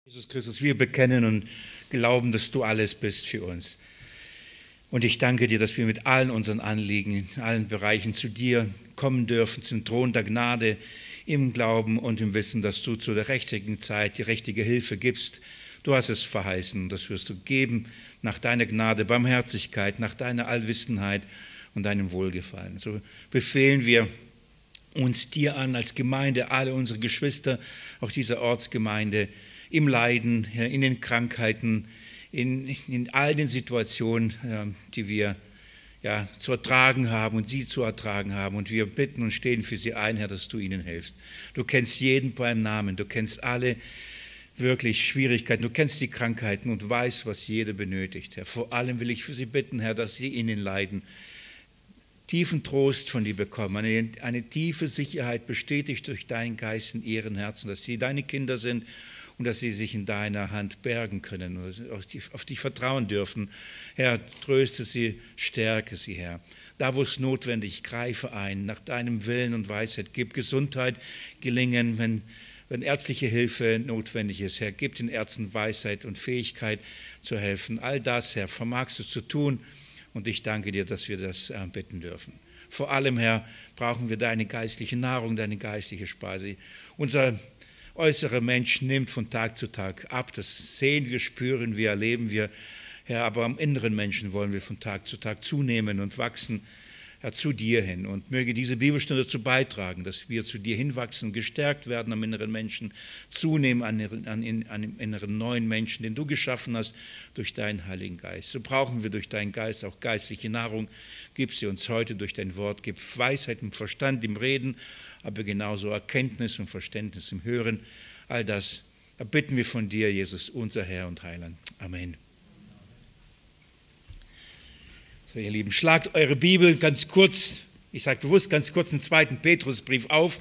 Jesus Christus, wir bekennen und glauben, dass du alles bist für uns. Und ich danke dir, dass wir mit allen unseren Anliegen, in allen Bereichen zu dir kommen dürfen, zum Thron der Gnade, im Glauben und im Wissen, dass du zu der richtigen Zeit die richtige Hilfe gibst. Du hast es verheißen, das wirst du geben nach deiner Gnade, Barmherzigkeit, nach deiner Allwissenheit und deinem Wohlgefallen. So befehlen wir uns dir an als Gemeinde, alle unsere Geschwister, auch dieser Ortsgemeinde, im Leiden, in den Krankheiten, in all den Situationen, die wir zu ertragen haben und sie zu ertragen haben. Und wir bitten und stehen für sie ein, Herr, dass du ihnen hilfst. Du kennst jeden beim Namen, du kennst alle wirklich Schwierigkeiten, du kennst die Krankheiten und weißt, was jede benötigt. Herr, vor allem will ich für sie bitten, Herr, dass sie in den Leiden tiefen Trost von dir bekommen, eine tiefe Sicherheit bestätigt durch deinen Geist in ihren Herzen, dass sie deine Kinder sind und dass sie sich in deiner Hand bergen können und auf dich vertrauen dürfen. Herr, tröste sie, stärke sie, Herr. Da, wo es notwendig, greife ein, nach deinem Willen und Weisheit. Gib Gesundheit, Gelingen, wenn ärztliche Hilfe notwendig ist. Herr, gib den Ärzten Weisheit und Fähigkeit zu helfen. All das, Herr, vermagst du zu tun und ich danke dir, dass wir das bitten dürfen. Vor allem, Herr, brauchen wir deine geistliche Nahrung, deine geistliche Speise. Unser äußerer Mensch nimmt von Tag zu Tag ab. Das sehen wir, spüren wir, erleben wir. Herr, aber am inneren Menschen wollen wir von Tag zu Tag zunehmen und wachsen, Herr, zu dir hin. Und möge diese Bibelstunde dazu beitragen, dass wir zu dir hinwachsen, gestärkt werden am inneren Menschen, zunehmen an dem inneren neuen Menschen, den du geschaffen hast durch deinen Heiligen Geist. So brauchen wir durch deinen Geist auch geistliche Nahrung. Gib sie uns heute durch dein Wort. Gib Weisheit im Verstand, im Reden, aber genauso Erkenntnis und Verständnis im Hören. All das erbitten wir von dir, Jesus, unser Herr und Heiland. Amen. So, ihr Lieben, schlagt eure Bibel ganz kurz, ich sage bewusst ganz kurz, im 2. Petrusbrief auf.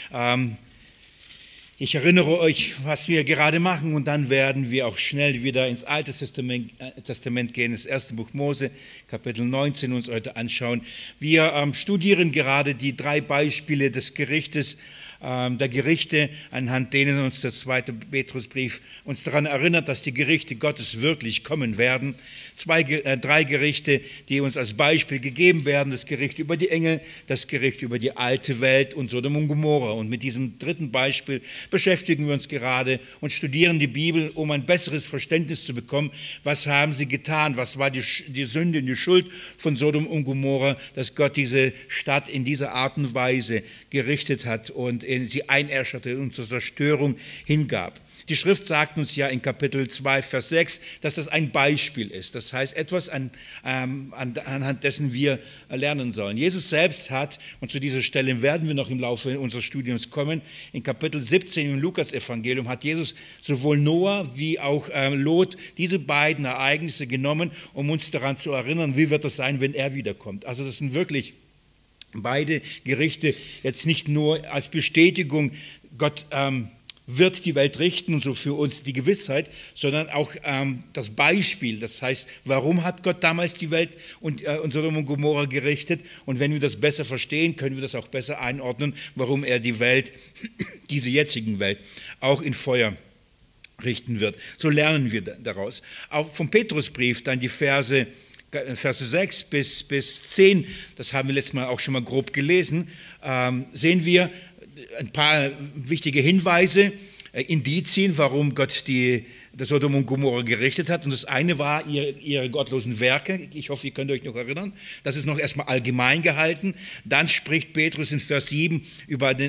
Ich erinnere euch, was wir gerade machen und dann werden wir auch schnell wieder ins Alte Testament gehen, das 1. Buch Mose, Kapitel 19 uns heute anschauen. Wir studieren gerade die 3 Beispiele des Gerichtes, der Gerichte, anhand denen uns der 2. Petrusbrief uns daran erinnert, dass die Gerichte Gottes wirklich kommen werden. 3 Gerichte, die uns als Beispiel gegeben werden, das Gericht über die Engel, das Gericht über die alte Welt und Sodom und Gomorra. Und mit diesem 3. Beispiel beschäftigen wir uns gerade und studieren die Bibel, um ein besseres Verständnis zu bekommen, was haben sie getan, was war die Sünde und die Schuld von Sodom und Gomorra, dass Gott diese Stadt in dieser Art und Weise gerichtet hat und sie einäscherte und zur Zerstörung hingab. Die Schrift sagt uns ja in Kapitel 2, Vers 6, dass das ein Beispiel ist. Das heißt, etwas anhand dessen wir lernen sollen. Jesus selbst hat, und zu dieser Stelle werden wir noch im Laufe unseres Studiums kommen, in Kapitel 17 im Lukas-Evangelium hat Jesus sowohl Noah wie auch Lot diese beiden Ereignisse genommen, um uns daran zu erinnern, wie wird das sein, wenn er wiederkommt. Also das sind wirklich beide Gerichte jetzt nicht nur als Bestätigung, Gott wird die Welt richten und so für uns die Gewissheit, sondern auch das Beispiel. Das heißt, warum hat Gott damals die Welt und Sodom und Gomorra gerichtet? Und wenn wir das besser verstehen, können wir das auch besser einordnen, warum er die Welt, diese jetzigen Welt, auch in Feuer richten wird. So lernen wir daraus. Auch vom Petrusbrief dann die Verse 6 bis 10, das haben wir letztes Mal auch schon mal grob gelesen, sehen wir ein paar wichtige Hinweise, Indizien, warum Gott das Sodom und Gomorra gerichtet hat. Und das eine war ihre gottlosen Werke. Ich hoffe, ihr könnt euch noch erinnern. Das ist noch erstmal allgemein gehalten. Dann spricht Petrus in Vers 7 über den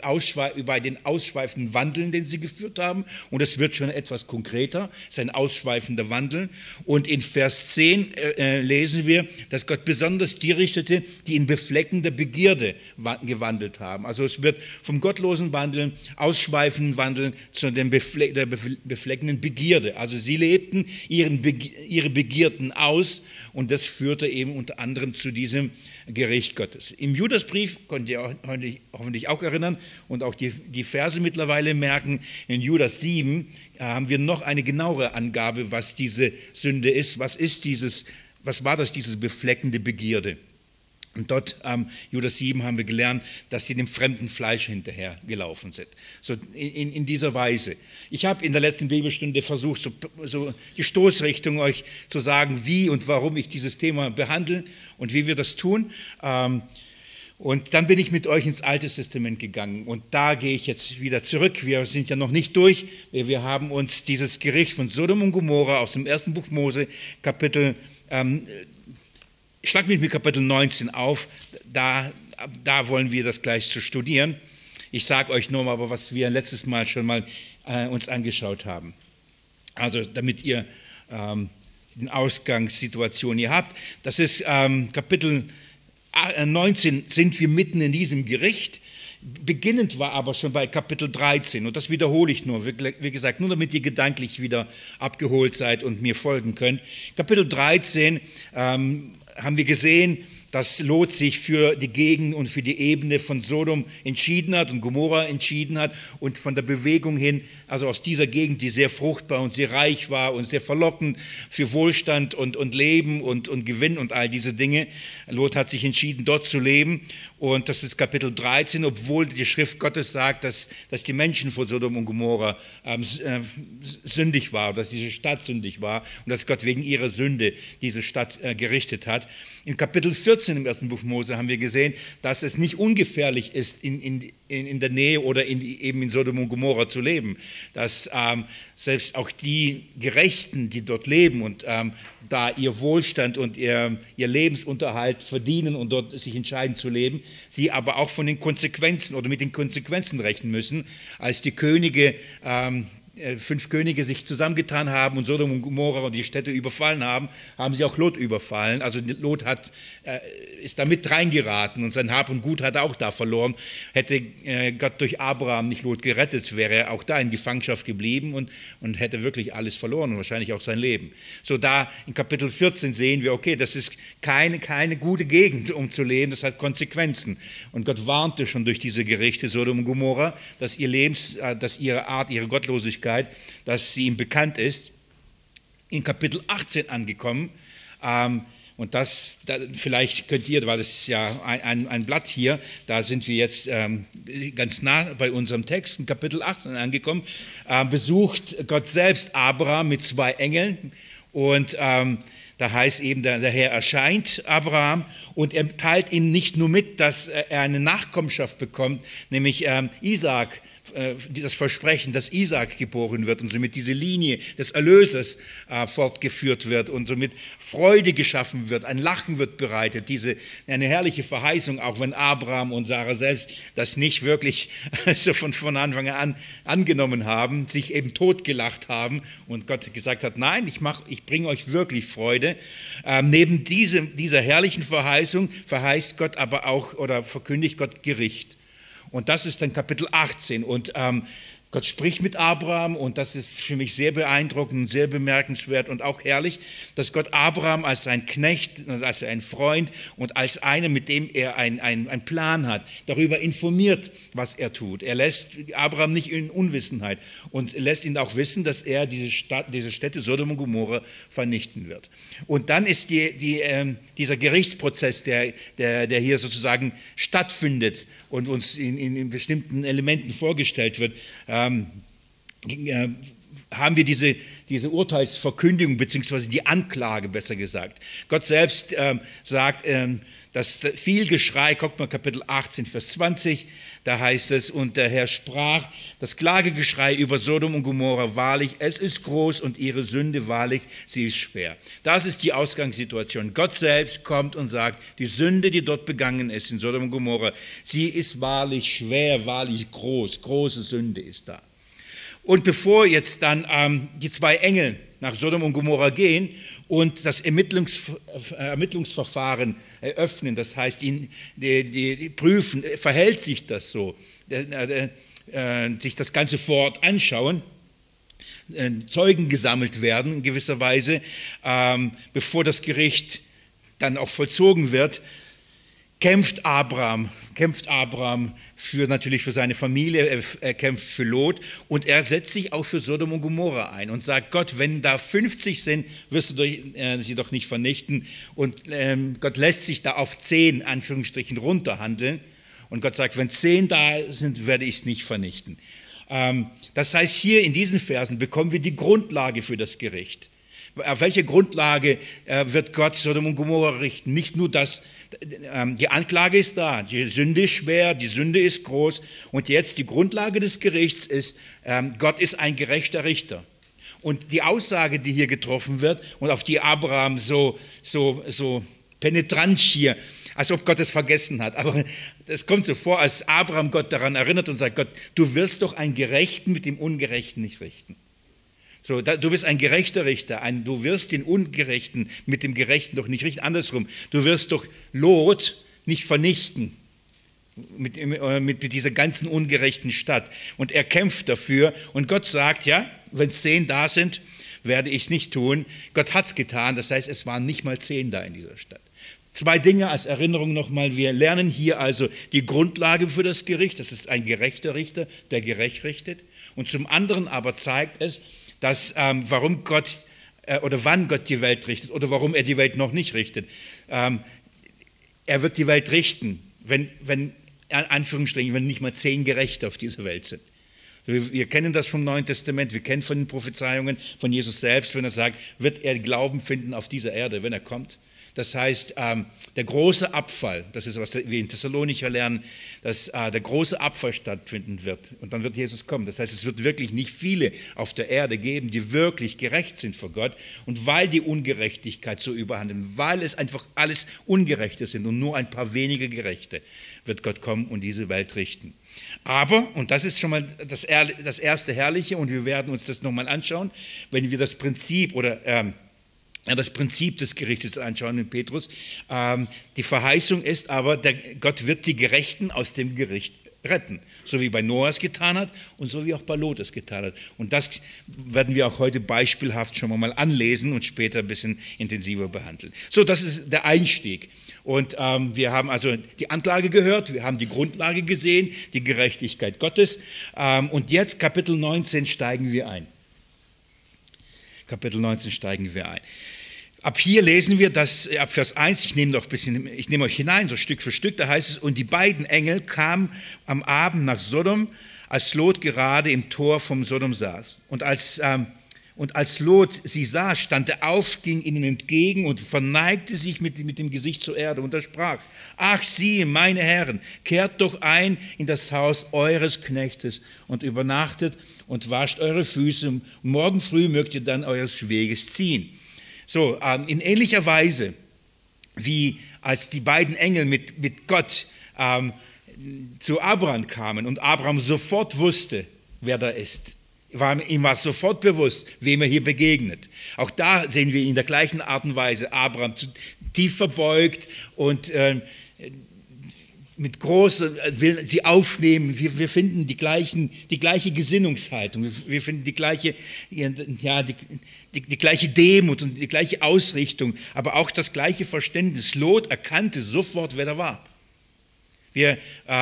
ausschweifenden Wandel, den sie geführt haben. Und es wird schon etwas konkreter, sein ausschweifender Wandel. Und in Vers 10 lesen wir, dass Gott besonders die richtete, die in befleckender Begierde gewandelt haben. Also es wird vom gottlosen Wandeln, ausschweifenden Wandeln zu der befleckenden Begierde. Also sie lebten ihre Begierden aus und das führte eben unter anderem zu diesem Gericht Gottes. Im Judasbrief, könnt ihr hoffentlich auch erinnern und auch die Verse mittlerweile merken, in Judas 7 haben wir noch eine genauere Angabe, was diese Sünde ist. Was war das, diese befleckende Begierde? Und dort am Judas 7 haben wir gelernt, dass sie dem fremden Fleisch hinterher gelaufen sind. So in dieser Weise. Ich habe in der letzten Bibelstunde versucht, so die Stoßrichtung euch zu sagen, wie und warum ich dieses Thema behandle und wie wir das tun. Und dann bin ich mit euch ins Alte Testament gegangen. Und da gehe ich jetzt wieder zurück. Wir sind ja noch nicht durch. Wir haben uns dieses Gericht von Sodom und Gomorra aus dem ersten Buch Mose, ich schlage mich mit Kapitel 19 auf, da wollen wir das gleich zu studieren. Ich sage euch nur mal, aber was wir letztes Mal schon mal uns angeschaut haben. Also damit ihr die Ausgangssituation hier habt. Das ist Kapitel 19, sind wir mitten in diesem Gericht. Beginnend war aber schon bei Kapitel 13 und das wiederhole ich nur, wie gesagt, nur damit ihr gedanklich wieder abgeholt seid und mir folgen könnt. Kapitel 13 haben wir gesehen, dass Lot sich für die Gegend und für die Ebene von Sodom entschieden hat und Gomorra entschieden hat und von der Bewegung hin, also aus dieser Gegend, die sehr fruchtbar und sehr reich war und sehr verlockend für Wohlstand und Leben und Gewinn und all diese Dinge. Lot hat sich entschieden, dort zu leben und das ist Kapitel 13, obwohl die Schrift Gottes sagt, dass die Menschen von Sodom und Gomorra sündig waren, dass diese Stadt sündig war und dass Gott wegen ihrer Sünde diese Stadt gerichtet hat. In Kapitel 14 im ersten Buch Mose haben wir gesehen, dass es nicht ungefährlich ist, in der Nähe oder eben in Sodom und Gomorra zu leben. Dass selbst auch die Gerechten, die dort leben und da ihr Wohlstand und ihr Lebensunterhalt verdienen und dort sich entscheiden zu leben, sie aber auch von den Konsequenzen oder mit den Konsequenzen rechnen müssen, als die Könige 5 Könige sich zusammengetan haben und Sodom und Gomorra und die Städte überfallen haben, haben sie auch Lot überfallen. Also Lot ist da mit reingeraten und sein Hab und Gut hat er auch da verloren. Hätte Gott durch Abraham nicht Lot gerettet, wäre er auch da in Gefangenschaft geblieben und hätte wirklich alles verloren und wahrscheinlich auch sein Leben. So da in Kapitel 14 sehen wir, okay, das ist keine gute Gegend, um zu leben, das hat Konsequenzen. Und Gott warnte schon durch diese Gerichte Sodom und Gomorra, dass ihre Art, ihre Gottlosigkeit, dass sie ihm bekannt ist, in Kapitel 18 angekommen. Und vielleicht könnt ihr, weil das ist ja ein Blatt hier, da sind wir jetzt ganz nah bei unserem Text, in Kapitel 18 angekommen, besucht Gott selbst Abraham mit 2 Engeln und da heißt eben, der Herr erscheint Abraham und er teilt ihm nicht nur mit, dass er eine Nachkommenschaft bekommt, nämlich Isaak, das Versprechen, dass Isaak geboren wird und somit diese Linie des Erlösers fortgeführt wird und somit Freude geschaffen wird, ein Lachen wird bereitet, eine herrliche Verheißung, auch wenn Abraham und Sarah selbst das nicht wirklich so von Anfang an angenommen haben, sich eben totgelacht haben und Gott gesagt hat, nein, ich bringe euch wirklich Freude. Neben dieser herrlichen Verheißung verheißt Gott aber auch oder verkündigt Gott Gericht. Und das ist dann Kapitel 18 und Gott spricht mit Abraham und das ist für mich sehr beeindruckend, sehr bemerkenswert und auch herrlich, dass Gott Abraham als sein Knecht, als ein Freund und als einer, mit dem er einen Plan hat, darüber informiert, was er tut. Er lässt Abraham nicht in Unwissenheit und lässt ihn auch wissen, dass er diese Städte Sodom und Gomorra vernichten wird. Und dann ist dieser Gerichtsprozess, der hier sozusagen stattfindet und uns in bestimmten Elementen vorgestellt wird, haben wir diese Urteilsverkündigung beziehungsweise die Anklage, besser gesagt. Gott selbst sagt, dass viel Geschrei, guckt mal Kapitel 18, Vers 20, da heißt es, und der Herr sprach, das Klagegeschrei über Sodom und Gomorra, wahrlich, es ist groß und ihre Sünde, wahrlich, sie ist schwer. Das ist die Ausgangssituation. Gott selbst kommt und sagt, die Sünde, die dort begangen ist in Sodom und Gomorra, sie ist wahrlich schwer, wahrlich groß, große Sünde ist da. Und bevor jetzt dann die 2 Engel nach Sodom und Gomorra gehen und das Ermittlungsverfahren eröffnen, das heißt, die prüfen, verhält sich das so, sich das Ganze vor Ort anschauen, Zeugen gesammelt werden in gewisser Weise, bevor das Gericht dann auch vollzogen wird, kämpft Abraham natürlich für seine Familie, er kämpft für Lot und er setzt sich auch für Sodom und Gomorra ein und sagt, Gott, wenn da 50 sind, wirst du sie doch nicht vernichten. Und Gott lässt sich da auf 10, Anführungsstrichen, runterhandeln. Und Gott sagt, wenn 10 da sind, werde ich es nicht vernichten. Das heißt, hier in diesen Versen bekommen wir die Grundlage für das Gericht. Auf welche Grundlage wird Gott Sodom und Gomorra richten? Nicht nur das, die Anklage ist da, die Sünde ist schwer, die Sünde ist groß und jetzt die Grundlage des Gerichts ist, Gott ist ein gerechter Richter. Und die Aussage, die hier getroffen wird und auf die Abraham so penetrant hier, als ob Gott es vergessen hat, aber es kommt so vor, als Abraham Gott daran erinnert und sagt, Gott, du wirst doch einen Gerechten mit dem Ungerechten nicht richten. So, du bist ein gerechter Richter, du wirst den Ungerechten mit dem Gerechten doch nicht richten, andersrum. Du wirst doch Lot nicht vernichten mit dieser ganzen ungerechten Stadt. Und er kämpft dafür und Gott sagt, ja, wenn 10 da sind, werde ich es nicht tun. Gott hat es getan, das heißt, es waren nicht mal 10 da in dieser Stadt. 2 Dinge als Erinnerung nochmal, wir lernen hier also die Grundlage für das Gericht, das ist ein gerechter Richter, der gerecht richtet. Und zum anderen aber zeigt es, dass warum Gott oder wann Gott die Welt richtet oder warum er die Welt noch nicht richtet. Er wird die Welt richten, wenn Anführungsstrichen, wenn nicht mal 10 Gerechte auf dieser Welt sind. Wir kennen das vom Neuen Testament, wir kennen von den Prophezeiungen von Jesus selbst, wenn er sagt, wird er Glauben finden auf dieser Erde, wenn er kommt. Das heißt, der große Abfall, das ist, was wir in Thessalonicher lernen, dass der große Abfall stattfinden wird. Und dann wird Jesus kommen. Das heißt, es wird wirklich nicht viele auf der Erde geben, die wirklich gerecht sind vor Gott. Und weil die Ungerechtigkeit so überhandelt, weil es einfach alles Ungerechte sind und nur ein paar wenige Gerechte, wird Gott kommen und diese Welt richten. Aber, und das ist schon mal das erste Herrliche, und wir werden uns das nochmal anschauen, wenn wir das Prinzip das Prinzip des Gerichtes anschauen in Petrus. Die Verheißung ist aber, Gott wird die Gerechten aus dem Gericht retten, so wie bei Noah es getan hat und so wie auch bei Lot es getan hat. Und das werden wir auch heute beispielhaft schon mal anlesen und später ein bisschen intensiver behandeln. So, das ist der Einstieg. Und wir haben also die Anklage gehört, wir haben die Grundlage gesehen, die Gerechtigkeit Gottes. Und jetzt Kapitel 19 steigen wir ein. Kapitel 19 steigen wir ein. Ab hier lesen wir, dass ab Vers 1, ich nehme euch hinein, so Stück für Stück, da heißt es, und die beiden Engel kamen am Abend nach Sodom, als Lot gerade im Tor vom Sodom saß. Und als Lot sie sah, stand er auf, ging ihnen entgegen und verneigte sich mit dem Gesicht zur Erde und er sprach, ach siehe, meine Herren, kehrt doch ein in das Haus eures Knechtes und übernachtet und wascht eure Füße und morgen früh mögt ihr dann eures Weges ziehen. So, in ähnlicher Weise, wie als die beiden Engel mit Gott zu Abraham kamen und Abraham sofort wusste, wer da ist. Ihm war sofort bewusst, wem er hier begegnet. Auch da sehen wir in der gleichen Art und Weise Abraham tief verbeugt und mit großer will sie aufnehmen. Wir finden die gleiche Gesinnungshaltung. Wir finden die gleiche Demut und die gleiche Ausrichtung, aber auch das gleiche Verständnis. Lot erkannte sofort, wer da war. Der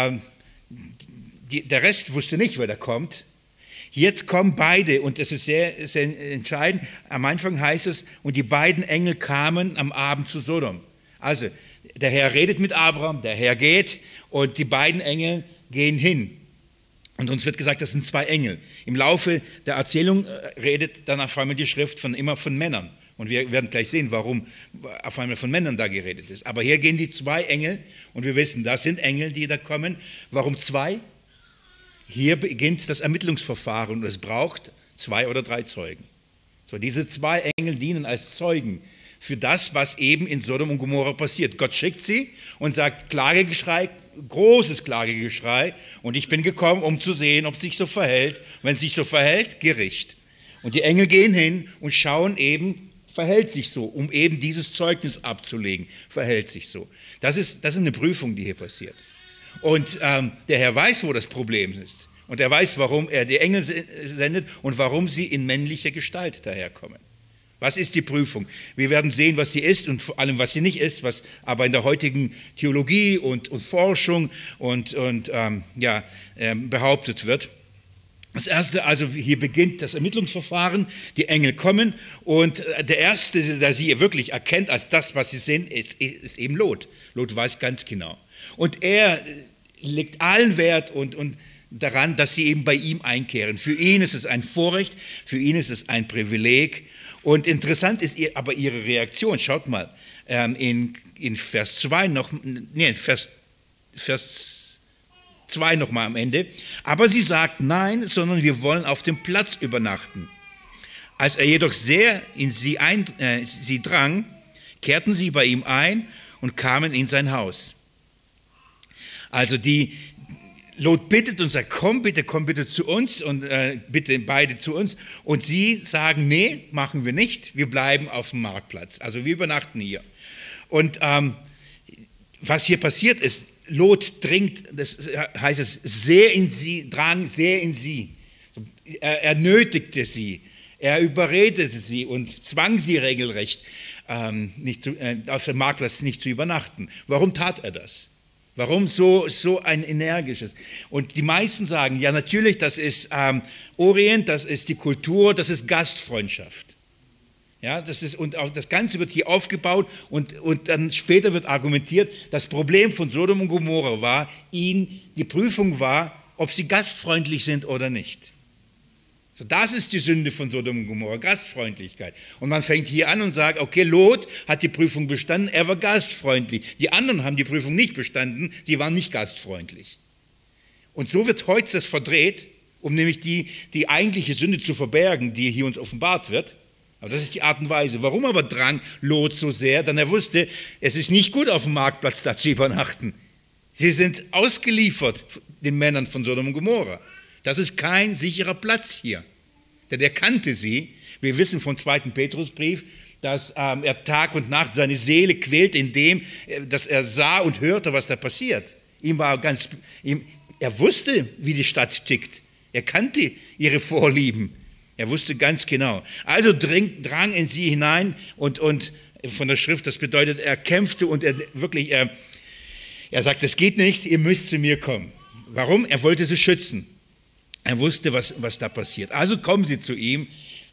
Rest wusste nicht, wer da kommt. Jetzt kommen beide, und das ist sehr, sehr entscheidend. Am Anfang heißt es, und die beiden Engel kamen am Abend zu Sodom. Also, der Herr redet mit Abraham, der Herr geht und die beiden Engel gehen hin. Und uns wird gesagt, das sind 2 Engel. Im Laufe der Erzählung redet dann auf einmal die Schrift immer von Männern. Und wir werden gleich sehen, warum auf einmal von Männern da geredet ist. Aber hier gehen die 2 Engel und wir wissen, das sind Engel, die da kommen. Warum 2? Hier beginnt das Ermittlungsverfahren und es braucht 2 oder 3 Zeugen. So, diese 2 Engel dienen als Zeugen für das, was eben in Sodom und Gomorra passiert. Gott schickt sie und sagt Klagegeschrei, großes Klagegeschrei, und ich bin gekommen, um zu sehen, ob es sich so verhält. Wenn es sich so verhält, Gericht. Und die Engel gehen hin und schauen eben, verhält sich so, um eben dieses Zeugnis abzulegen. Verhält sich so. Das ist eine Prüfung, die hier passiert. Und der Herr weiß, wo das Problem ist. Und er weiß, warum er die Engel sendet und warum sie in männlicher Gestalt daherkommen. Was ist die Prüfung? Wir werden sehen, was sie ist und vor allem, was sie nicht ist, was aber in der heutigen Theologie und Forschung behauptet wird. Das Erste, also hier beginnt das Ermittlungsverfahren, die Engel kommen und der Erste, der sie wirklich erkennt als das, was sie sind, ist eben Lot. Lot weiß ganz genau. Und er legt allen Wert und daran, dass sie eben bei ihm einkehren. Für ihn ist es ein Vorrecht, für ihn ist es ein Privileg. Und interessant ist aber ihre Reaktion. Schaut mal, in Vers 2 Vers 2 nochmal am Ende. Aber sie sagt nein, sondern wir wollen auf dem Platz übernachten. Als er jedoch sehr in sie drang, kehrten sie bei ihm ein und kamen in sein Haus. Also Lot bittet und sagt, komm bitte zu uns und bitte beide zu uns. Und sie sagen, nee, machen wir nicht, wir bleiben auf dem Marktplatz. Also wir übernachten hier. Und was hier passiert ist, Lot dringt, das heißt es, sehr in sie, drang sehr in sie. Er nötigte sie, er überredete sie und zwang sie regelrecht, auf dem Marktplatz nicht zu übernachten. Warum tat er das? Warum so ein energisches? Und die meisten sagen, ja natürlich, das ist Orient, das ist die Kultur, das ist Gastfreundschaft. Ja, und auch das Ganze wird hier aufgebaut und dann später wird argumentiert, das Problem von Sodom und Gomorra war, die Prüfung war, ob sie gastfreundlich sind oder nicht. So, das ist die Sünde von Sodom und Gomorra, Gastfreundlichkeit. Und man fängt hier an und sagt, okay, Lot hat die Prüfung bestanden, er war gastfreundlich. Die anderen haben die Prüfung nicht bestanden, sie waren nicht gastfreundlich. Und so wird heute das verdreht, um nämlich die eigentliche Sünde zu verbergen, die hier uns offenbart wird. Aber das ist die Art und Weise. Warum aber drang Lot so sehr? Denn er wusste, es ist nicht gut, auf dem Marktplatz da zu übernachten. Sie sind ausgeliefert den Männern von Sodom und Gomorra. Das ist kein sicherer Platz hier, denn er kannte sie. Wir wissen vom 2. Petrusbrief, dass er Tag und Nacht seine Seele quält, indem dass er sah und hörte, was da passiert. Er wusste, wie die Stadt tickt. Er kannte ihre Vorlieben. Er wusste ganz genau. Also drang in sie hinein und von der Schrift, das bedeutet, er kämpfte und er sagt, es geht nicht, ihr müsst zu mir kommen. Warum? Er wollte sie schützen. Er wusste, was da passiert. Also kommen sie zu ihm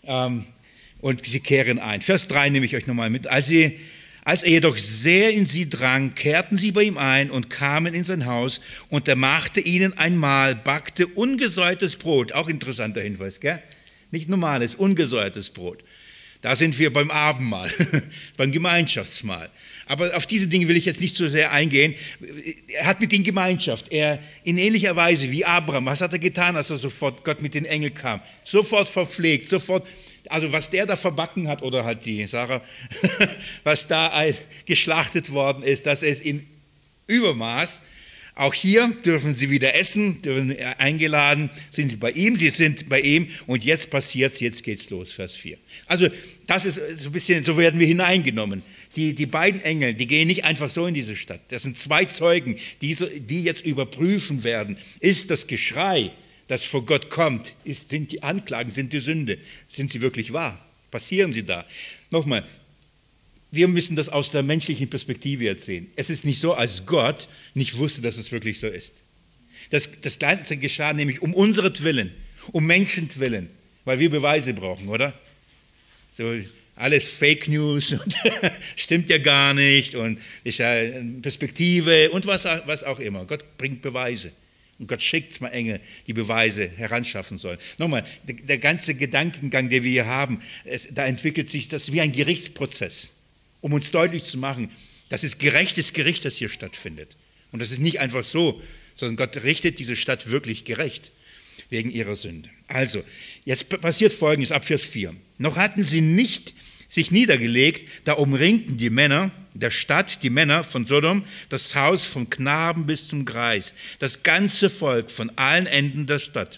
und sie kehren ein. Vers 3 nehme ich euch nochmal mit. Als er jedoch sehr in sie drang, kehrten sie bei ihm ein und kamen in sein Haus und er machte ihnen ein Mahl, backte ungesäuertes Brot. Auch interessanter Hinweis, gell? Nicht normales, ungesäuertes Brot. Da sind wir beim Abendmahl, beim Gemeinschaftsmahl. Aber auf diese Dinge will ich jetzt nicht so sehr eingehen. Er hat mit ihnen Gemeinschaft. Er in ähnlicher Weise wie Abraham. Was hat er getan, als er sofort Gott mit den Engeln kam? Sofort verpflegt, sofort. Also was der da verbacken hat, oder halt die Sarah, was da geschlachtet worden ist, das ist in Übermaß. Auch hier dürfen sie wieder essen, dürfen eingeladen, sind sie sind bei ihm und jetzt passiert's, jetzt geht's los, Vers 4. Also das ist so ein bisschen, so werden wir hineingenommen. Die beiden Engel, die gehen nicht einfach so in diese Stadt. Das sind zwei Zeugen, die jetzt überprüfen werden. Ist das Geschrei, das vor Gott kommt, sind die Anklagen, sind die Sünde, sind sie wirklich wahr? Passieren sie da? Nochmal. Wir müssen das aus der menschlichen Perspektive jetzt sehen. Es ist nicht so, als Gott nicht wusste, dass es wirklich so ist. Das Ganze geschah nämlich um unseretwillen, um Menschenwillen, weil wir Beweise brauchen, oder? So alles Fake News und stimmt ja gar nicht und ist ja Perspektive und was auch immer. Gott bringt Beweise. Und Gott schickt mal Engel, die Beweise heranschaffen sollen. Nochmal, der ganze Gedankengang, den wir hier haben, da entwickelt sich das wie ein Gerichtsprozess. Um uns deutlich zu machen, das ist gerechtes Gericht, das hier stattfindet. Und das ist nicht einfach so, sondern Gott richtet diese Stadt wirklich gerecht wegen ihrer Sünde. Also, jetzt passiert Folgendes ab Vers 4. Noch hatten sie nicht sich niedergelegt, da umringten die Männer der Stadt, die Männer von Sodom, das Haus vom Knaben bis zum Greis, das ganze Volk von allen Enden der Stadt.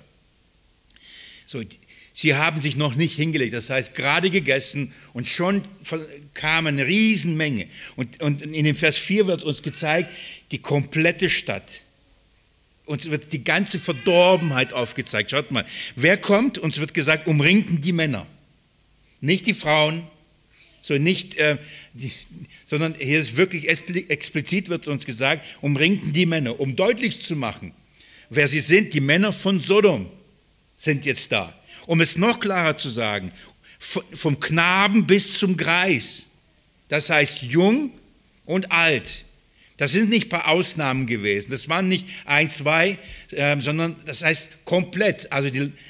So, sie haben sich noch nicht hingelegt, das heißt gerade gegessen und schon kam eine Riesenmenge. Und in dem Vers 4 wird uns gezeigt, die komplette Stadt. Uns wird die ganze Verdorbenheit aufgezeigt. Schaut mal, wer kommt? Uns wird gesagt, umringten die Männer. Nicht die Frauen, So nicht, sondern hier ist wirklich explizit wird uns gesagt, umringten die Männer, um deutlich zu machen, wer sie sind. Die Männer von Sodom sind jetzt da. Um es noch klarer zu sagen, vom Knaben bis zum Greis. Das heißt jung und alt. Das sind nicht ein paar Ausnahmen gewesen. Das waren nicht ein, zwei, sondern das heißt komplett. Also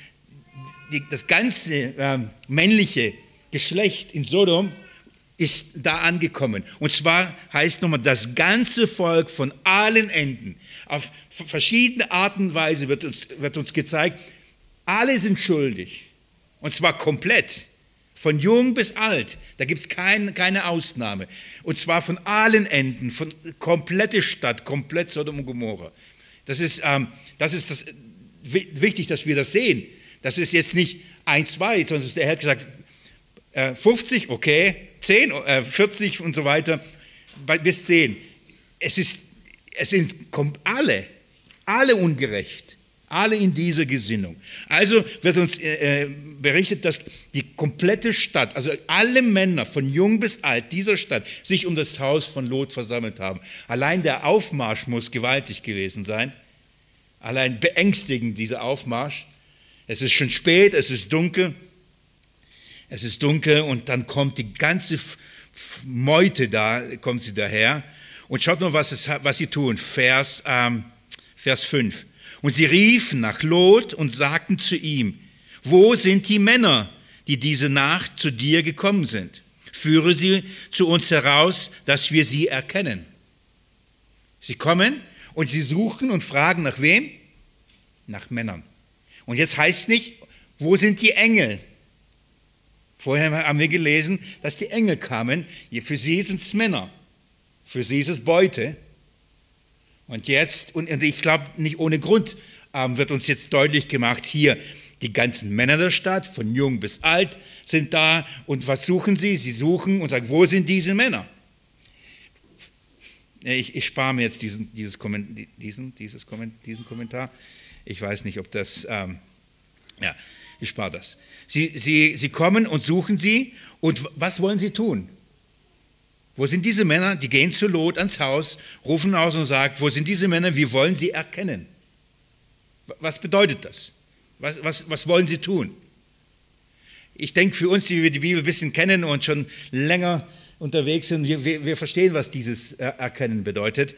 das ganze männliche Geschlecht in Sodom ist da angekommen. Und zwar heißt nochmal, das ganze Volk von allen Enden. Auf verschiedene Arten und Weise wird uns gezeigt, alle sind schuldig. Und zwar komplett. Von jung bis alt. Da gibt es keine Ausnahme. Und zwar von allen Enden, von komplette Stadt, komplett Sodom und Gomorra. Das ist wichtig, dass wir das sehen. Das ist jetzt nicht 1, 2, sondern der Herr hat gesagt, 50, okay, 10, 40 und so weiter, bis 10. Es sind alle ungerecht, alle in dieser Gesinnung. Also wird uns berichtet, dass die komplette Stadt, also alle Männer von jung bis alt dieser Stadt sich um das Haus von Lot versammelt haben. Allein der Aufmarsch muss gewaltig gewesen sein. Allein beängstigend dieser Aufmarsch. Es ist schon spät, es ist dunkel. Es ist dunkel und dann kommt die ganze Meute kommt sie daher. Und schaut mal, was sie tun. Vers 5. Und sie riefen nach Lot und sagten zu ihm, wo sind die Männer, die diese Nacht zu dir gekommen sind? Führe sie zu uns heraus, dass wir sie erkennen. Sie kommen und sie suchen und fragen nach wem? Nach Männern. Und jetzt heißt nicht, wo sind die Engel? Vorher haben wir gelesen, dass die Engel kamen. Für sie sind es Männer. Für sie ist es Beute. Und jetzt, und ich glaube nicht ohne Grund, wird uns jetzt deutlich gemacht, hier die ganzen Männer der Stadt, von jung bis alt, sind da. Und was suchen sie? Sie suchen und sagen, wo sind diese Männer? Ich spare mir jetzt diesen Kommentar. Ich weiß nicht, ob das, ich spare das. Sie kommen und suchen sie und was wollen sie tun? Wo sind diese Männer? Die gehen zu Lot ans Haus, rufen aus und sagen, wo sind diese Männer? Wir wollen sie erkennen. Was bedeutet das? Was wollen sie tun? Ich denke, für uns, die wir die Bibel ein bisschen kennen und schon länger unterwegs sind, wir verstehen, was dieses Erkennen bedeutet.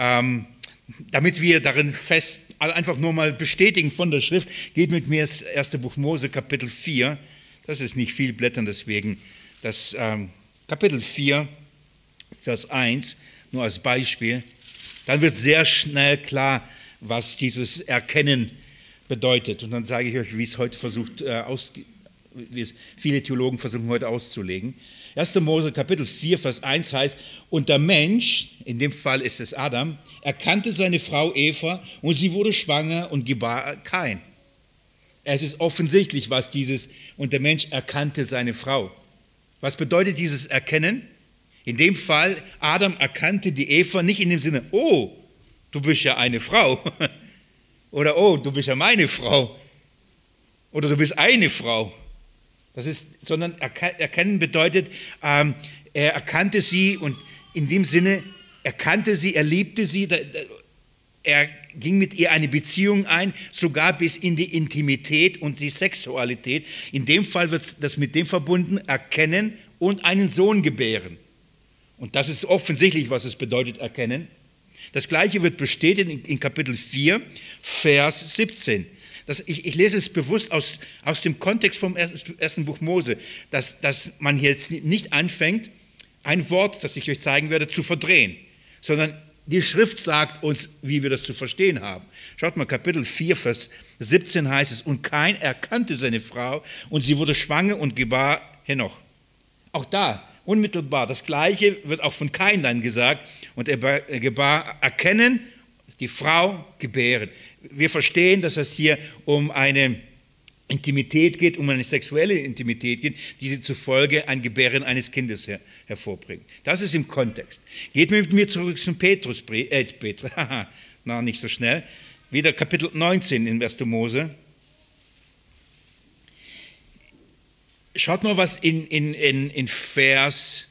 Damit wir darin einfach nur mal bestätigen von der Schrift, geht mit mir das 1. Buch Mose, Kapitel 4. Das ist nicht viel Blättern, deswegen das Kapitel 4, Vers 1, nur als Beispiel. Dann wird sehr schnell klar, was dieses Erkennen bedeutet. Und dann sage ich euch, wie es heute wie es viele Theologen versuchen heute auszulegen. 1. Mose Kapitel 4, Vers 1 heißt, und der Mensch, in dem Fall ist es Adam, erkannte seine Frau Eva und sie wurde schwanger und gebar Kain. Es ist offensichtlich, was und der Mensch erkannte seine Frau. Was bedeutet dieses Erkennen? In dem Fall, Adam erkannte die Eva nicht in dem Sinne, oh, du bist ja eine Frau. Oder oh, du bist ja meine Frau. Oder du bist eine Frau. Sondern erkennen bedeutet, er erkannte sie und in dem Sinne erkannte sie, er liebte sie, er ging mit ihr eine Beziehung ein, sogar bis in die Intimität und die Sexualität. In dem Fall wird das mit dem verbunden, erkennen und einen Sohn gebären. Und das ist offensichtlich, was es bedeutet, erkennen. Das Gleiche wird bestätigt in Kapitel 4, Vers 17. Ich lese es bewusst aus dem Kontext vom ersten Buch Mose, dass man jetzt nicht anfängt, ein Wort, das ich euch zeigen werde, zu verdrehen, sondern die Schrift sagt uns, wie wir das zu verstehen haben. Schaut mal, Kapitel 4, Vers 17 heißt es, und Kain erkannte seine Frau und sie wurde schwanger und gebar Henoch. Auch da, unmittelbar, das Gleiche wird auch von Kain dann gesagt und er gebar erkennen, die Frau gebären. Wir verstehen, dass es hier um eine Intimität geht, um eine sexuelle Intimität geht, die zufolge ein Gebären eines Kindes hervorbringt. Das ist im Kontext. Geht mit mir zurück zum Petrusbrief, nicht so schnell, wieder Kapitel 19 in 1. Mose. Schaut mal, was in Vers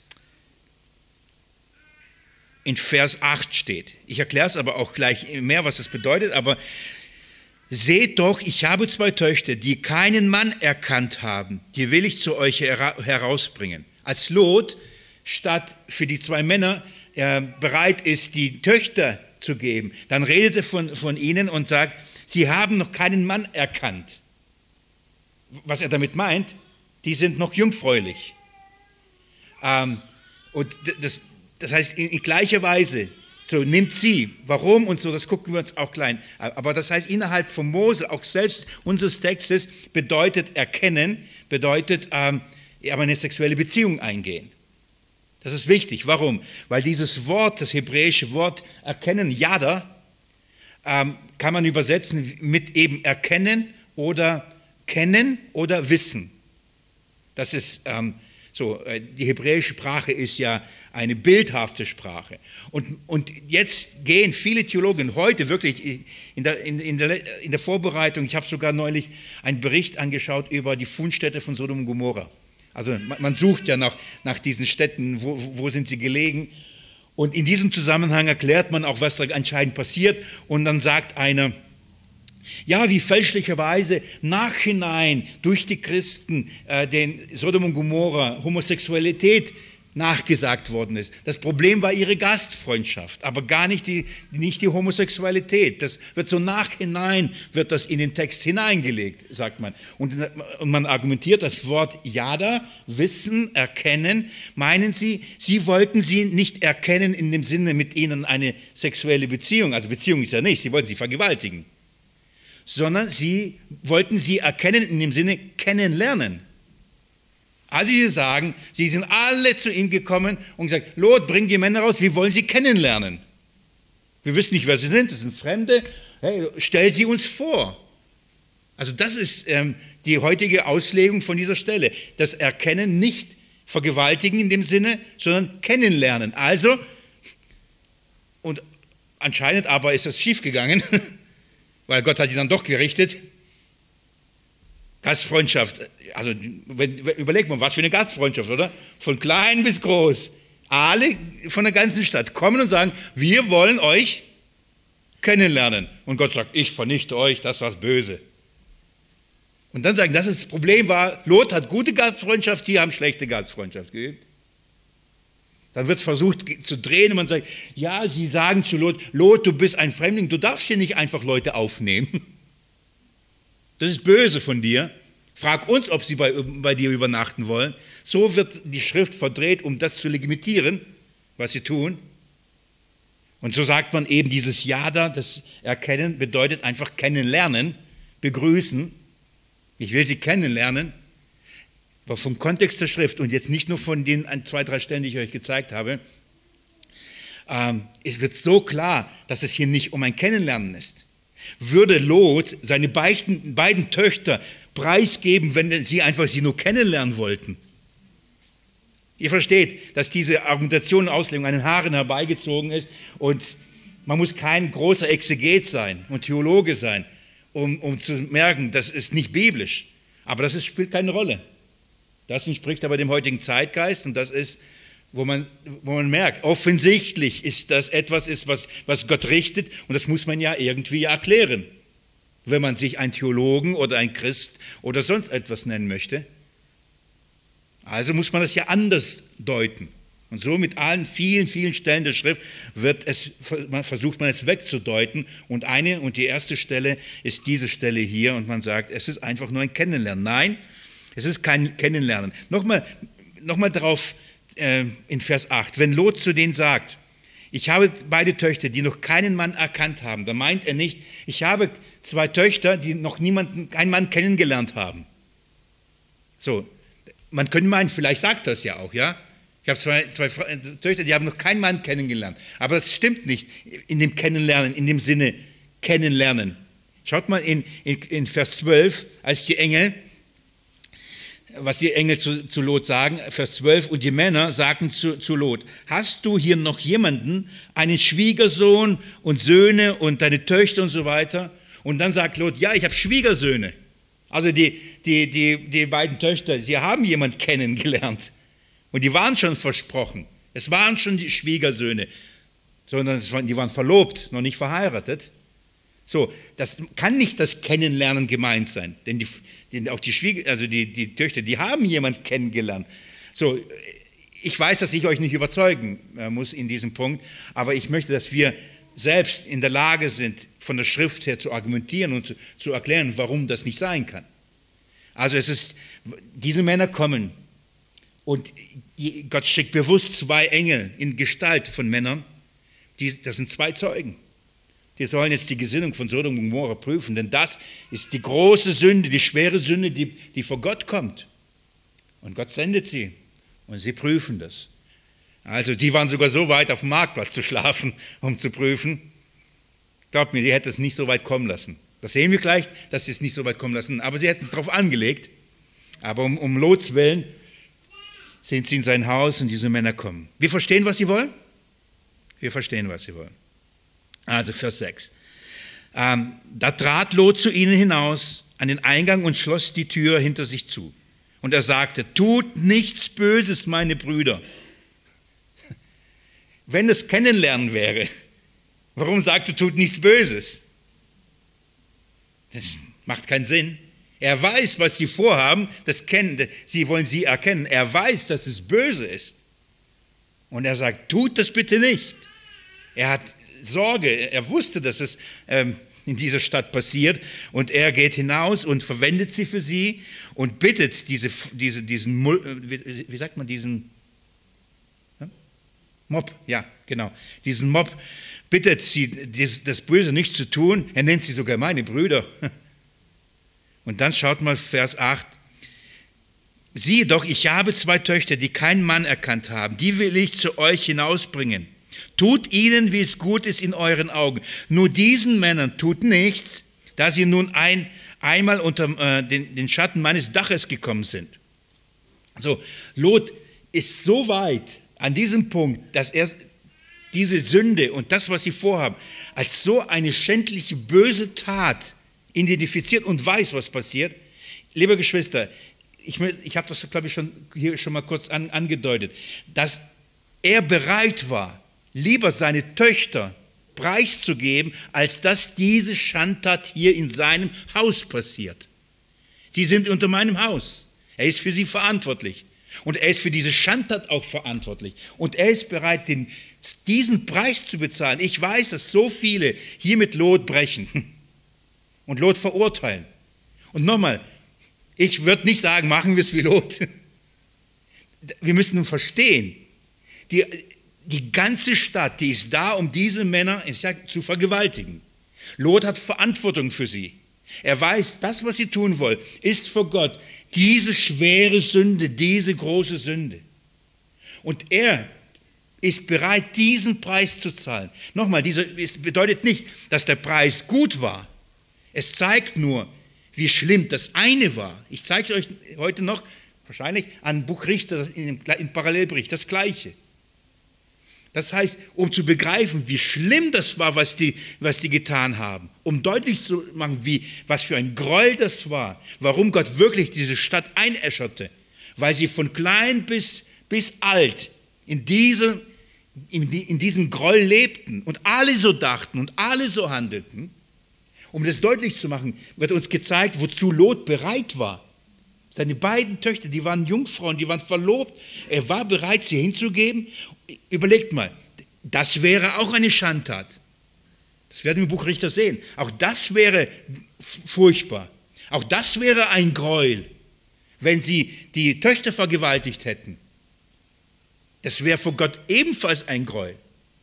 8 steht. Ich erkläre es aber auch gleich mehr, was das bedeutet, aber seht doch, ich habe 2 Töchter, die keinen Mann erkannt haben, die will ich zu euch herausbringen. Als Lot statt für die 2 Männer bereit ist, die Töchter zu geben, dann redet er von ihnen und sagt, sie haben noch keinen Mann erkannt. Was er damit meint, die sind noch jungfräulich. Und das heißt, in gleicher Weise, so nimmt sie, warum und so, das gucken wir uns auch klein. Aber das heißt, innerhalb von Mose, auch selbst unseres Textes, bedeutet erkennen, bedeutet aber eine sexuelle Beziehung eingehen. Das ist wichtig. Warum? Weil dieses Wort, das hebräische Wort erkennen, Yada, kann man übersetzen mit eben erkennen oder kennen oder wissen. Das ist die hebräische Sprache ist ja eine bildhafte Sprache. Und jetzt gehen viele Theologen heute wirklich in der Vorbereitung, ich habe sogar neulich einen Bericht angeschaut über die Fundstätte von Sodom und Gomorra. Also man sucht ja nach diesen Städten, wo sind sie gelegen. Und in diesem Zusammenhang erklärt man auch, was da anscheinend passiert. Und dann sagt einer, ja, wie fälschlicherweise nachhinein durch die Christen den Sodom und Gomorra Homosexualität nachgesagt worden ist. Das Problem war ihre Gastfreundschaft, aber gar nicht die Homosexualität. Das wird so nachhinein, wird das in den Text hineingelegt, sagt man. Und man argumentiert das Wort Yada, Wissen, Erkennen. Meinen Sie wollten sie nicht erkennen in dem Sinne mit ihnen eine sexuelle Beziehung, also Beziehung ist ja nicht, sie wollten sie vergewaltigen, sondern sie wollten sie erkennen in dem Sinne kennenlernen. Also sie sagen, sie sind alle zu ihm gekommen und gesagt, Lot, bring die Männer raus, wir wollen sie kennenlernen. Wir wissen nicht, wer sie sind, das sind Fremde, hey, stell sie uns vor. Also das ist die heutige Auslegung von dieser Stelle. Das Erkennen, nicht vergewaltigen in dem Sinne, sondern kennenlernen. Also, und anscheinend aber ist das schiefgegangen, weil Gott hat die dann doch gerichtet. Gastfreundschaft, also überleg mal, was für eine Gastfreundschaft, oder? Von klein bis groß. Alle von der ganzen Stadt kommen und sagen, wir wollen euch kennenlernen. Und Gott sagt, ich vernichte euch, das war's böse. Und dann sagen, das Problem war, Lot hat gute Gastfreundschaft, die haben schlechte Gastfreundschaft geübt. Dann wird es versucht zu drehen und man sagt, ja, sie sagen zu Lot, Lot, du bist ein Fremdling, du darfst hier nicht einfach Leute aufnehmen. Das ist böse von dir. Frag uns, ob sie bei dir übernachten wollen. So wird die Schrift verdreht, um das zu legitimieren, was sie tun. Und so sagt man eben, dieses Yada, das Erkennen, bedeutet einfach kennenlernen, begrüßen. Ich will sie kennenlernen. Aber vom Kontext der Schrift und jetzt nicht nur von den 2, 3 Stellen, die ich euch gezeigt habe, es wird so klar, dass es hier nicht um ein Kennenlernen ist. Würde Lot seine beiden Töchter preisgeben, wenn sie nur kennenlernen wollten? Ihr versteht, dass diese Argumentation und Auslegung an den Haaren herbeigezogen ist und man muss kein großer Exeget sein und Theologe sein, um zu merken, das ist nicht biblisch. Aber das spielt keine Rolle. Das entspricht aber dem heutigen Zeitgeist und das ist, wo man merkt, offensichtlich ist das etwas, was Gott richtet und das muss man ja irgendwie erklären, wenn man sich einen Theologen oder einen Christ oder sonst etwas nennen möchte. Also muss man das ja anders deuten. Und so mit allen vielen, vielen Stellen der Schrift versucht man es wegzudeuten und die erste Stelle ist diese Stelle hier und man sagt, es ist einfach nur ein Kennenlernen. Nein, es ist kein Kennenlernen. Nochmal darauf in Vers 8, wenn Lot zu denen sagt, ich habe beide Töchter, die noch keinen Mann erkannt haben, dann meint er nicht, ich habe 2 Töchter, die noch keinen Mann kennengelernt haben. So, man könnte meinen, vielleicht sagt das ja auch, ja? Ich habe zwei Töchter, die haben noch keinen Mann kennengelernt. Aber das stimmt nicht in dem Kennenlernen, in dem Sinne kennenlernen. Schaut mal in Vers 12, was die Engel zu Lot sagen, Vers 12, und die Männer sagten zu Lot, hast du hier noch jemanden, einen Schwiegersohn und Söhne und deine Töchter und so weiter? Und dann sagt Lot, ja, ich habe Schwiegersöhne. Also die beiden Töchter, sie haben jemanden kennengelernt. Und die waren schon versprochen. Es waren schon die Schwiegersöhne, sondern die waren verlobt, noch nicht verheiratet. So, das kann nicht das Kennenlernen gemeint sein, denn auch die Töchter, die haben jemanden kennengelernt. So, ich weiß, dass ich euch nicht überzeugen muss in diesem Punkt, aber ich möchte, dass wir selbst in der Lage sind, von der Schrift her zu argumentieren und zu erklären, warum das nicht sein kann. Also diese Männer kommen und Gott schickt bewusst 2 Engel in Gestalt von Männern, das sind 2 Zeugen. Die sollen jetzt die Gesinnung von Sodom und Gomorra prüfen, denn das ist die große Sünde, die schwere Sünde, die vor Gott kommt. Und Gott sendet sie und sie prüfen das. Also die waren sogar so weit, auf dem Marktplatz zu schlafen, um zu prüfen. Glaubt mir, die hätten es nicht so weit kommen lassen. Das sehen wir gleich, dass sie es nicht so weit kommen lassen, aber sie hätten es darauf angelegt. Aber um Lots Willen sind sie in sein Haus und diese Männer kommen. Wir verstehen, was sie wollen? Wir verstehen, was sie wollen. Also Vers 6. Da trat Lot zu ihnen hinaus an den Eingang und schloss die Tür hinter sich zu. Und er sagte, tut nichts Böses, meine Brüder. Wenn es Kennenlernen wäre, warum sagt er, tut nichts Böses? Das macht keinen Sinn. Er weiß, was sie vorhaben, sie wollen sie erkennen. Er weiß, dass es böse ist. Und er sagt, tut das bitte nicht. Er hat Sorge, er wusste, dass es in dieser Stadt passiert und er geht hinaus und verwendet sie für sie und bittet diesen wie sagt man, diesen Mob, ja, genau, diesen Mob bittet sie, das Böse nicht zu tun. Er nennt sie sogar meine Brüder. Und dann schaut mal Vers 8. Siehe doch, ich habe 2 Töchter, die keinen Mann erkannt haben. Die will ich zu euch hinausbringen. Tut ihnen, wie es gut ist in euren Augen. Nur diesen Männern tut nichts, da sie nun einmal unter den Schatten meines Daches gekommen sind. So, Lot ist so weit an diesem Punkt, dass er diese Sünde und das, was sie vorhaben, als so eine schändliche, böse Tat identifiziert und weiß, was passiert. Liebe Geschwister, ich habe das, glaube ich, hier schon mal kurz angedeutet, dass er bereit war, lieber seine Töchter preiszugeben, als dass diese Schandtat hier in seinem Haus passiert. Sie sind unter meinem Haus. Er ist für sie verantwortlich. Und er ist für diese Schandtat auch verantwortlich. Und er ist bereit, diesen Preis zu bezahlen. Ich weiß, dass so viele hier mit Lot brechen und Lot verurteilen. Und nochmal, ich würde nicht sagen, machen wir es wie Lot. Wir müssen nun verstehen, die ganze Stadt, die ist da, um diese Männer zu vergewaltigen. Lot hat Verantwortung für sie. Er weiß, das, was sie tun wollen, ist vor Gott diese schwere Sünde, diese große Sünde. Und er ist bereit, diesen Preis zu zahlen. Nochmal, es bedeutet nicht, dass der Preis gut war. Es zeigt nur, wie schlimm das eine war. Ich zeige es euch heute noch, wahrscheinlich, an Buch Richter, in Parallelbericht, das Gleiche. Das heißt, um zu begreifen, wie schlimm das war, was die getan haben, um deutlich zu machen, was für ein Gräuel das war, warum Gott wirklich diese Stadt einäscherte, weil sie von klein bis alt in diesem Gräuel lebten und alle so dachten und alle so handelten. Um das deutlich zu machen, wird uns gezeigt, wozu Lot bereit war. Seine beiden Töchter, die waren Jungfrauen, die waren verlobt. Er war bereit, sie hinzugeben. Überlegt mal, das wäre auch eine Schandtat. Das werden wir im Buch Richter sehen. Auch das wäre furchtbar. Auch das wäre ein Gräuel, wenn sie die Töchter vergewaltigt hätten. Das wäre vor Gott ebenfalls ein Gräuel.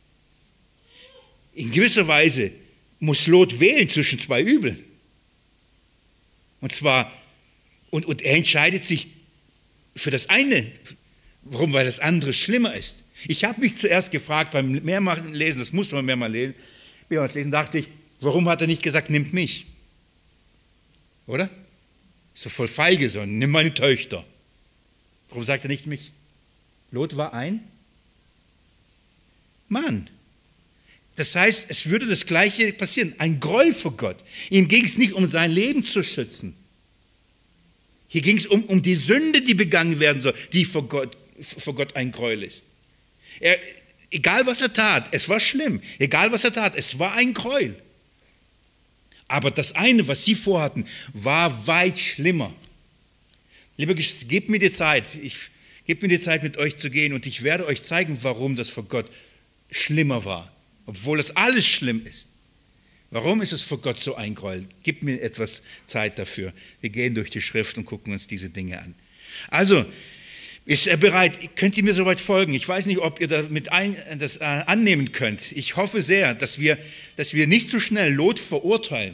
In gewisser Weise muss Lot wählen zwischen 2 Übeln. Und zwar, und er entscheidet sich für das eine. Warum? Weil das andere schlimmer ist. Ich habe mich zuerst gefragt, beim mehrmals Lesen, das musste man mehrmals lesen, dachte ich, warum hat er nicht gesagt, nimmt mich? Oder? Ist doch voll feige, sondern nimm meine Töchter. Warum sagt er nicht mich? Lot war ein Mann. Das heißt, es würde das Gleiche passieren. Ein Gräuel vor Gott. Ihm ging es nicht um sein Leben zu schützen. Hier ging es um die Sünde, die begangen werden soll, die vor Gott ein Gräuel ist. Egal was er tat, es war schlimm. Egal was er tat, es war ein Gräuel. Aber das eine, was sie vorhatten, war weit schlimmer. Liebe Geschwister, gebt mir die Zeit. Gebt mir die Zeit, mit euch zu gehen, und ich werde euch zeigen, warum das vor Gott schlimmer war, obwohl es alles schlimm ist. Warum ist es vor Gott so ein Gräuel? Gib mir etwas Zeit dafür. Wir gehen durch die Schrift und gucken uns diese Dinge an. Also, ist er bereit? Könnt ihr mir soweit folgen? Ich weiß nicht, ob ihr das annehmen könnt. Ich hoffe sehr, dass wir nicht zu schnell Lot verurteilen.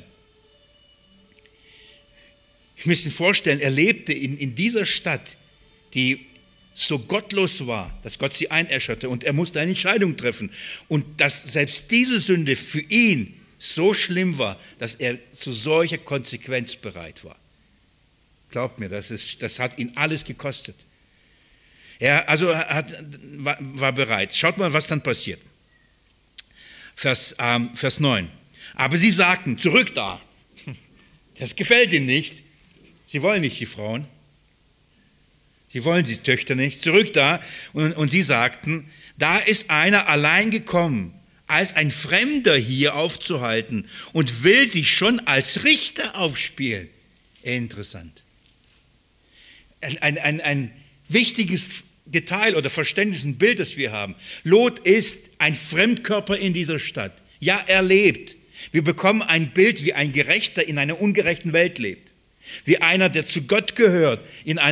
Ich muss mir vorstellen, er lebte in dieser Stadt, die so gottlos war, dass Gott sie einäscherte, und er musste eine Entscheidung treffen. Und dass selbst diese Sünde für ihn so schlimm war, dass er zu solcher Konsequenz bereit war. Glaubt mir, das hat ihn alles gekostet. Er war bereit. Schaut mal, was dann passiert. Vers 9. Aber sie sagten, zurück da. Das gefällt ihm nicht. Sie wollen nicht die Frauen. Sie wollen die Töchter nicht. Zurück da. Und sie sagten, da ist einer allein gekommen, als ein Fremder hier aufzuhalten, und will sich schon als Richter aufspielen. Interessant. Ein wichtiges Detail oder Verständnis, ein Bild, das wir haben. Lot ist ein Fremdkörper in dieser Stadt. Ja, er lebt. Wir bekommen ein Bild, wie ein Gerechter in einer ungerechten Welt lebt. Wie einer, der zu Gott gehört, in der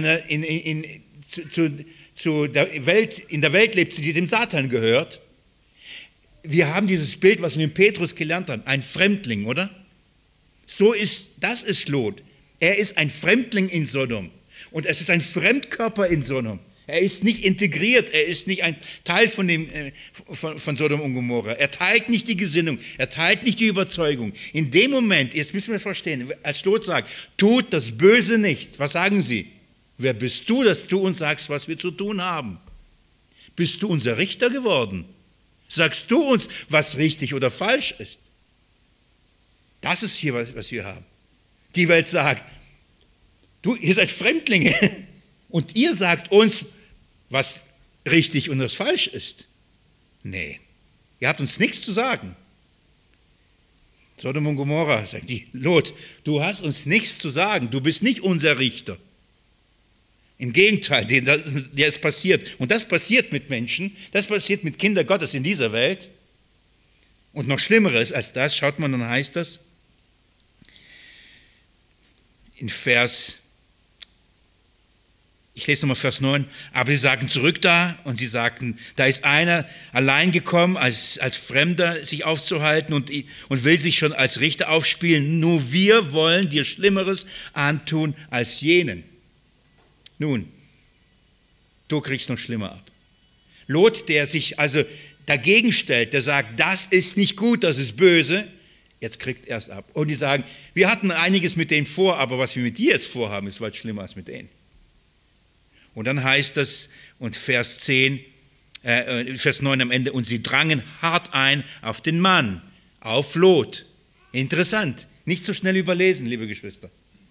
Welt lebt, die dem Satan gehört. Wir haben dieses Bild, was wir mit Petrus gelernt haben, ein Fremdling, oder? Das ist Lot. Er ist ein Fremdling in Sodom. Und es ist ein Fremdkörper in Sodom. Er ist nicht integriert, er ist nicht ein Teil von Sodom und Gomorra. Er teilt nicht die Gesinnung, er teilt nicht die Überzeugung. In dem Moment, jetzt müssen wir verstehen, als Lot sagt, tut das Böse nicht. Was sagen sie? Wer bist du, dass du uns sagst, was wir zu tun haben? Bist du unser Richter geworden? Sagst du uns, was richtig oder falsch ist? Das ist hier, was wir haben. Die Welt sagt, ihr seid Fremdlinge und ihr sagt uns, was richtig und was falsch ist. Nee, ihr habt uns nichts zu sagen. Sodom und Gomorra, sagt die, Lot, du hast uns nichts zu sagen, du bist nicht unser Richter. Im Gegenteil, das passiert. Und das passiert mit Menschen, das passiert mit Kindern Gottes in dieser Welt. Und noch Schlimmeres als das, schaut mal, dann heißt das in ich lese nochmal Vers 9, aber sie sagten zurück da, und sie sagten, da ist einer allein gekommen, als Fremder sich aufzuhalten und will sich schon als Richter aufspielen. Nur wir wollen dir Schlimmeres antun als jenen. Nun, du kriegst noch schlimmer ab. Lot, der sich also dagegen stellt, der sagt, das ist nicht gut, das ist böse, jetzt kriegt er es ab. Und die sagen, wir hatten einiges mit denen vor, aber was wir mit dir jetzt vorhaben, ist weit schlimmer als mit denen. Und dann heißt das, und Vers 9 am Ende, und sie drangen hart ein auf den Mann, auf Lot. Interessant, nicht so schnell überlesen, liebe Geschwister.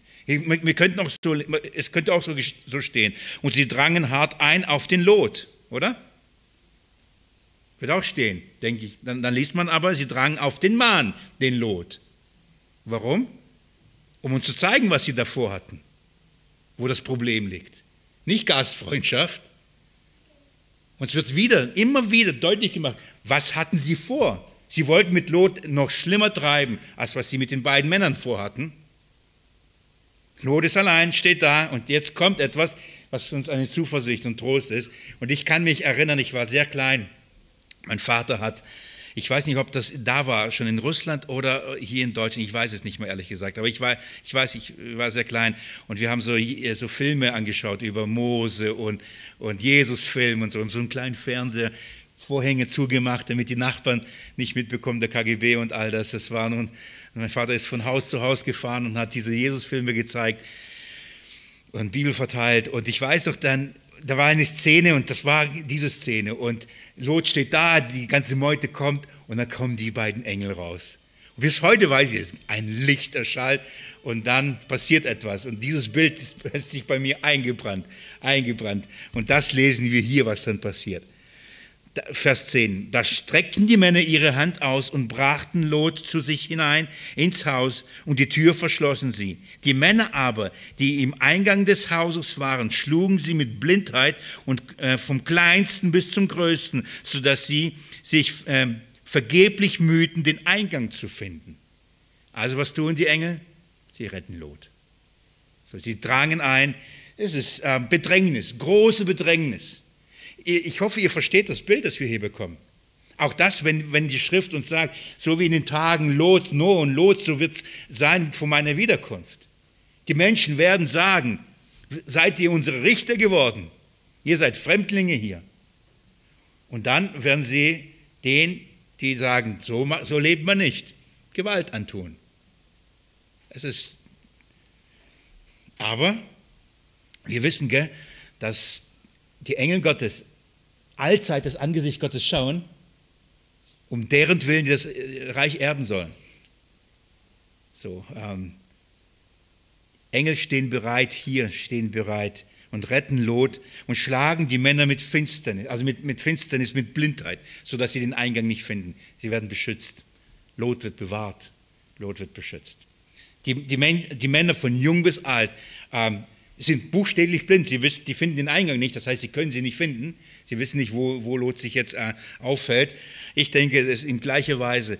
Es könnte auch so stehen. Und sie drangen hart ein auf den Lot, oder? Wird auch stehen, denke ich. Dann liest man aber, sie drangen auf den Mann, den Lot. Warum? Um uns zu zeigen, was sie davor hatten, wo das Problem liegt. Nicht Gastfreundschaft. Und es wird immer wieder deutlich gemacht, was hatten sie vor? Sie wollten mit Lot noch schlimmer treiben, als was sie mit den beiden Männern vorhatten. Lot ist allein, steht da, und jetzt kommt etwas, was für uns eine Zuversicht und Trost ist. Und ich kann mich erinnern, ich war sehr klein. Mein Vater hat, ich weiß nicht, ob das da war, schon in Russland oder hier in Deutschland, ich weiß es nicht mehr, ehrlich gesagt, aber ich war sehr klein, und wir haben so Filme angeschaut über Mose und Jesus-Film und so einen kleinen Fernseher, Vorhänge zugemacht, damit die Nachbarn nicht mitbekommen, der KGB und all das. Mein Vater ist von Haus zu Haus gefahren und hat diese Jesus-Filme gezeigt und Bibel verteilt. Und ich weiß doch dann, da war eine Szene, und das war diese Szene, und Lot steht da, die ganze Meute kommt, und dann kommen die beiden Engel raus. Bis heute weiß ich es, ein Licht erschallt und dann passiert etwas. Und dieses Bild ist sich bei mir eingebrannt. Und das lesen wir hier, was dann passiert. Vers 10. Da streckten die Männer ihre Hand aus und brachten Lot zu sich hinein ins Haus und die Tür verschlossen sie. Die Männer aber, die im Eingang des Hauses waren, schlugen sie mit Blindheit und vom Kleinsten bis zum Größten, sodass sie sich vergeblich mühten, den Eingang zu finden. Also was tun die Engel? Sie retten Lot. So, sie drangen ein. Es ist Bedrängnis, große Bedrängnis. Ich hoffe, ihr versteht das Bild, das wir hier bekommen. Auch das, wenn die Schrift uns sagt, so wie in den Tagen Lot, Noah und Lot, so wird es sein vor meiner Wiederkunft. Die Menschen werden sagen, seid ihr unsere Richter geworden? Ihr seid Fremdlinge hier. Und dann werden sie denen, die sagen, so lebt man nicht, Gewalt antun. Aber wir wissen, dass die Engel Gottes allzeit das Angesicht Gottes schauen, um deren Willen die das Reich erben sollen. So, Engel stehen bereit und retten Lot und schlagen die Männer mit Finsternis, also mit Finsternis, mit Blindheit, sodass sie den Eingang nicht finden. Sie werden beschützt. Lot wird bewahrt. Lot wird beschützt. Die Männer von jung bis alt sind buchstäblich blind. Die finden den Eingang nicht, das heißt, sie können sie nicht finden. Sie wissen nicht, wo Lot sich jetzt aufhält. Ich denke, es ist in gleicher Weise,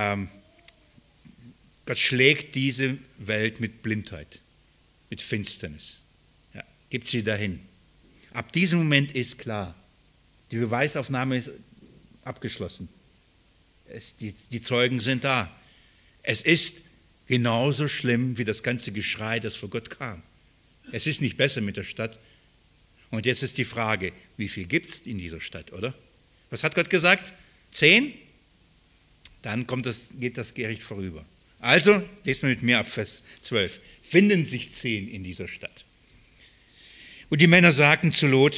Gott schlägt diese Welt mit Blindheit, mit Finsternis. Ja, gibt sie dahin. Ab diesem Moment ist klar, die Beweisaufnahme ist abgeschlossen. Die Zeugen sind da. Es ist genauso schlimm wie das ganze Geschrei, das vor Gott kam. Es ist nicht besser mit der Stadt. Und jetzt ist die Frage, wie viel gibt es in dieser Stadt, oder? Was hat Gott gesagt? 10? Dann geht das Gericht vorüber. Also, lest mal mit mir ab Vers 12. Finden sich 10 in dieser Stadt. Und die Männer sagten zu Lot,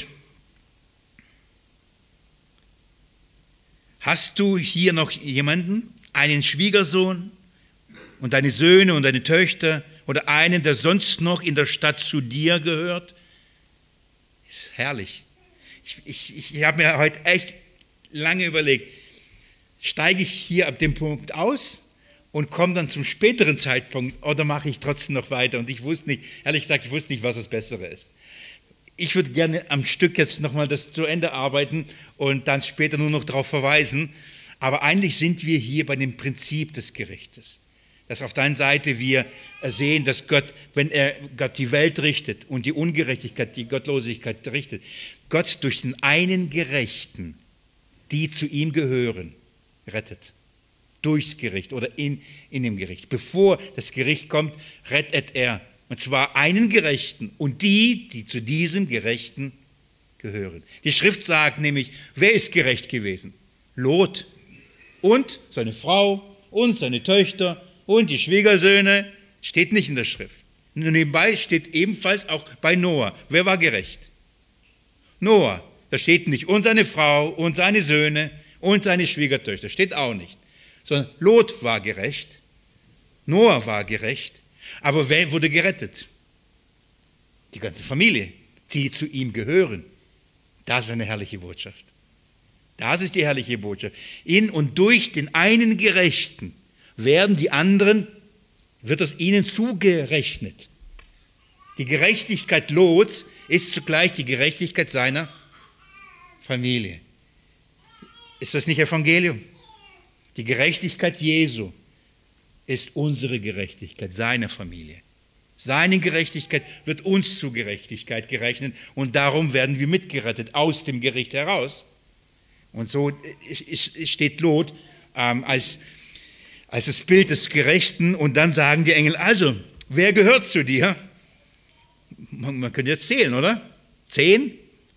hast du hier noch jemanden, einen Schwiegersohn und deine Söhne und deine Töchter oder einen, der sonst noch in der Stadt zu dir gehört? Herrlich. Ich habe mir heute echt lange überlegt, steige ich hier ab dem Punkt aus und komme dann zum späteren Zeitpunkt oder mache ich trotzdem noch weiter? Und ich wusste nicht, ehrlich gesagt, was das Bessere ist. Ich würde gerne am Stück jetzt nochmal das zu Ende arbeiten und dann später nur noch darauf verweisen. Aber eigentlich sind wir hier bei dem Prinzip des Gerichtes. Dass auf der einen Seite wir sehen, dass Gott, wenn Gott die Welt richtet und die Ungerechtigkeit, die Gottlosigkeit richtet, Gott durch den einen Gerechten, die zu ihm gehören, rettet. Durchs Gericht oder in dem Gericht. Bevor das Gericht kommt, rettet er. Und zwar einen Gerechten und die zu diesem Gerechten gehören. Die Schrift sagt nämlich, wer ist gerecht gewesen? Lot und seine Frau und seine Töchter und die Schwiegersöhne, steht nicht in der Schrift. Und nebenbei steht ebenfalls auch bei Noah. Wer war gerecht? Noah. Da steht nicht und seine Frau und seine Söhne und seine Schwiegertöchter. Steht auch nicht. Sondern Lot war gerecht. Noah war gerecht. Aber wer wurde gerettet? Die ganze Familie, die zu ihm gehören. Das ist eine herrliche Botschaft. Das ist die herrliche Botschaft. In und durch den einen Gerechten werden die anderen, wird es ihnen zugerechnet. Die Gerechtigkeit Lots ist zugleich die Gerechtigkeit seiner Familie. Ist das nicht Evangelium? Die Gerechtigkeit Jesu ist unsere Gerechtigkeit, seine Familie. Seine Gerechtigkeit wird uns zu Gerechtigkeit gerechnet und darum werden wir mitgerettet aus dem Gericht heraus. Und so steht Lot als das Bild des Gerechten und dann sagen die Engel, also, wer gehört zu dir? Man könnte jetzt zählen, oder? 10?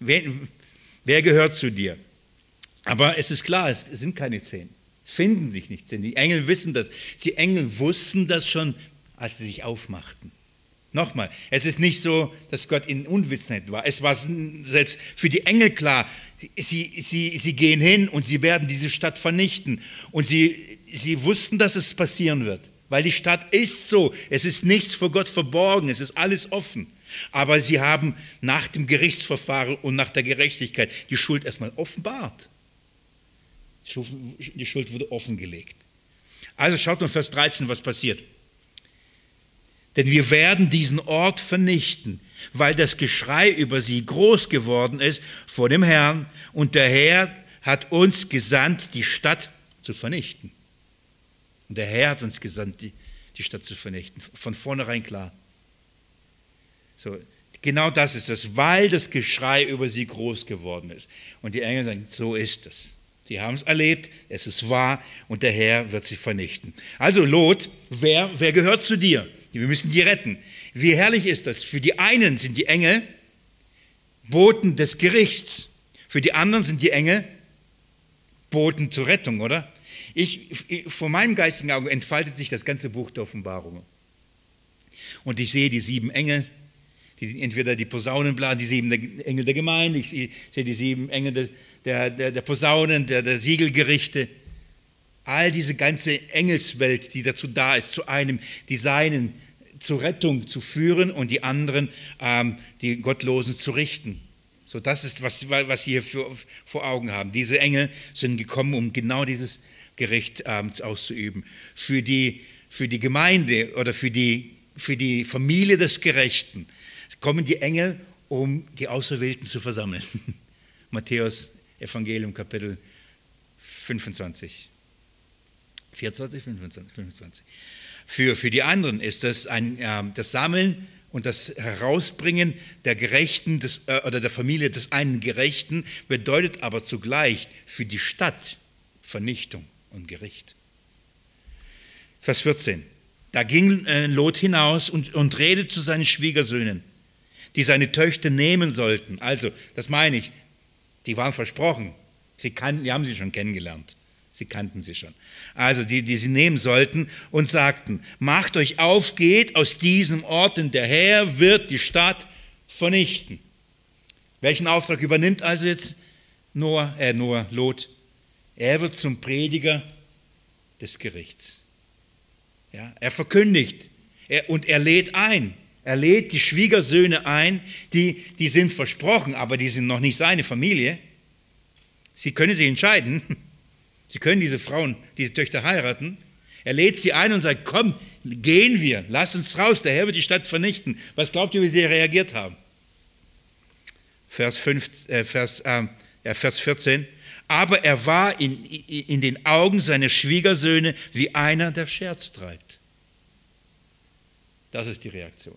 Wer gehört zu dir? Aber es ist klar, es sind keine 10. Es finden sich nicht 10. Die Engel wissen das. Die Engel wussten das schon, als sie sich aufmachten. Nochmal, es ist nicht so, dass Gott in Unwissenheit war. Es war selbst für die Engel klar, sie gehen hin und sie werden diese Stadt vernichten. Und sie sie wussten, dass es passieren wird, weil die Stadt ist so. Es ist nichts vor Gott verborgen, es ist alles offen. Aber sie haben nach dem Gerichtsverfahren und nach der Gerechtigkeit die Schuld erstmal offenbart. Die Schuld wurde offengelegt. Also schaut mal Vers 13, was passiert. Denn wir werden diesen Ort vernichten, weil das Geschrei über sie groß geworden ist vor dem Herrn, und der Herr hat uns gesandt, die Stadt zu vernichten. Und der Herr hat uns gesandt, die Stadt zu vernichten. Von vornherein klar. So, genau das ist es, weil das Geschrei über sie groß geworden ist. Und die Engel sagen, so ist es. Sie haben es erlebt, es ist wahr, und der Herr wird sie vernichten. Also Lot, wer gehört zu dir? Wir müssen die retten. Wie herrlich ist das? Für die einen sind die Engel Boten des Gerichts. Für die anderen sind die Engel Boten zur Rettung, oder? Vor meinem geistigen Auge entfaltet sich das ganze Buch der Offenbarung. Und ich sehe die 7 Engel, die entweder die Posaunen blasen, die 7 Engel der Gemeinde, ich sehe die 7 Engel der Posaunen, der Siegelgerichte. All diese ganze Engelswelt, die dazu da ist, zu einem, die Seinen zur Rettung zu führen und die anderen, die Gottlosen, zu richten. So, das ist, was Sie hier vor Augen haben. Diese Engel sind gekommen, um genau dieses Gericht auszuüben. Für die Gemeinde oder für die Familie des Gerechten kommen die Engel, um die Auserwählten zu versammeln. Matthäus Evangelium Kapitel 25. 24, 25. Für die anderen ist das das Sammeln und das Herausbringen der Gerechten oder der Familie des einen Gerechten, bedeutet aber zugleich für die Stadt Vernichtung und Gericht. Vers 14. Da ging Lot hinaus und redete zu seinen Schwiegersöhnen, die seine Töchter nehmen sollten. Also, das meine ich, die waren versprochen. Die haben sie schon kennengelernt. Sie kannten sie schon. Also, die sie nehmen sollten und sagten, macht euch auf, geht aus diesem Ort, denn der Herr wird die Stadt vernichten. Welchen Auftrag übernimmt also jetzt Lot? Er wird zum Prediger des Gerichts. Ja, er verkündigt und er lädt ein. Er lädt die Schwiegersöhne ein, die sind versprochen, aber die sind noch nicht seine Familie. Sie können sich entscheiden. Sie können diese Töchter heiraten. Er lädt sie ein und sagt, komm, gehen wir, lass uns raus, der Herr wird die Stadt vernichten. Was glaubt ihr, wie sie reagiert haben? Vers 14. Aber er war in den Augen seiner Schwiegersöhne wie einer, der Scherz treibt. Das ist die Reaktion.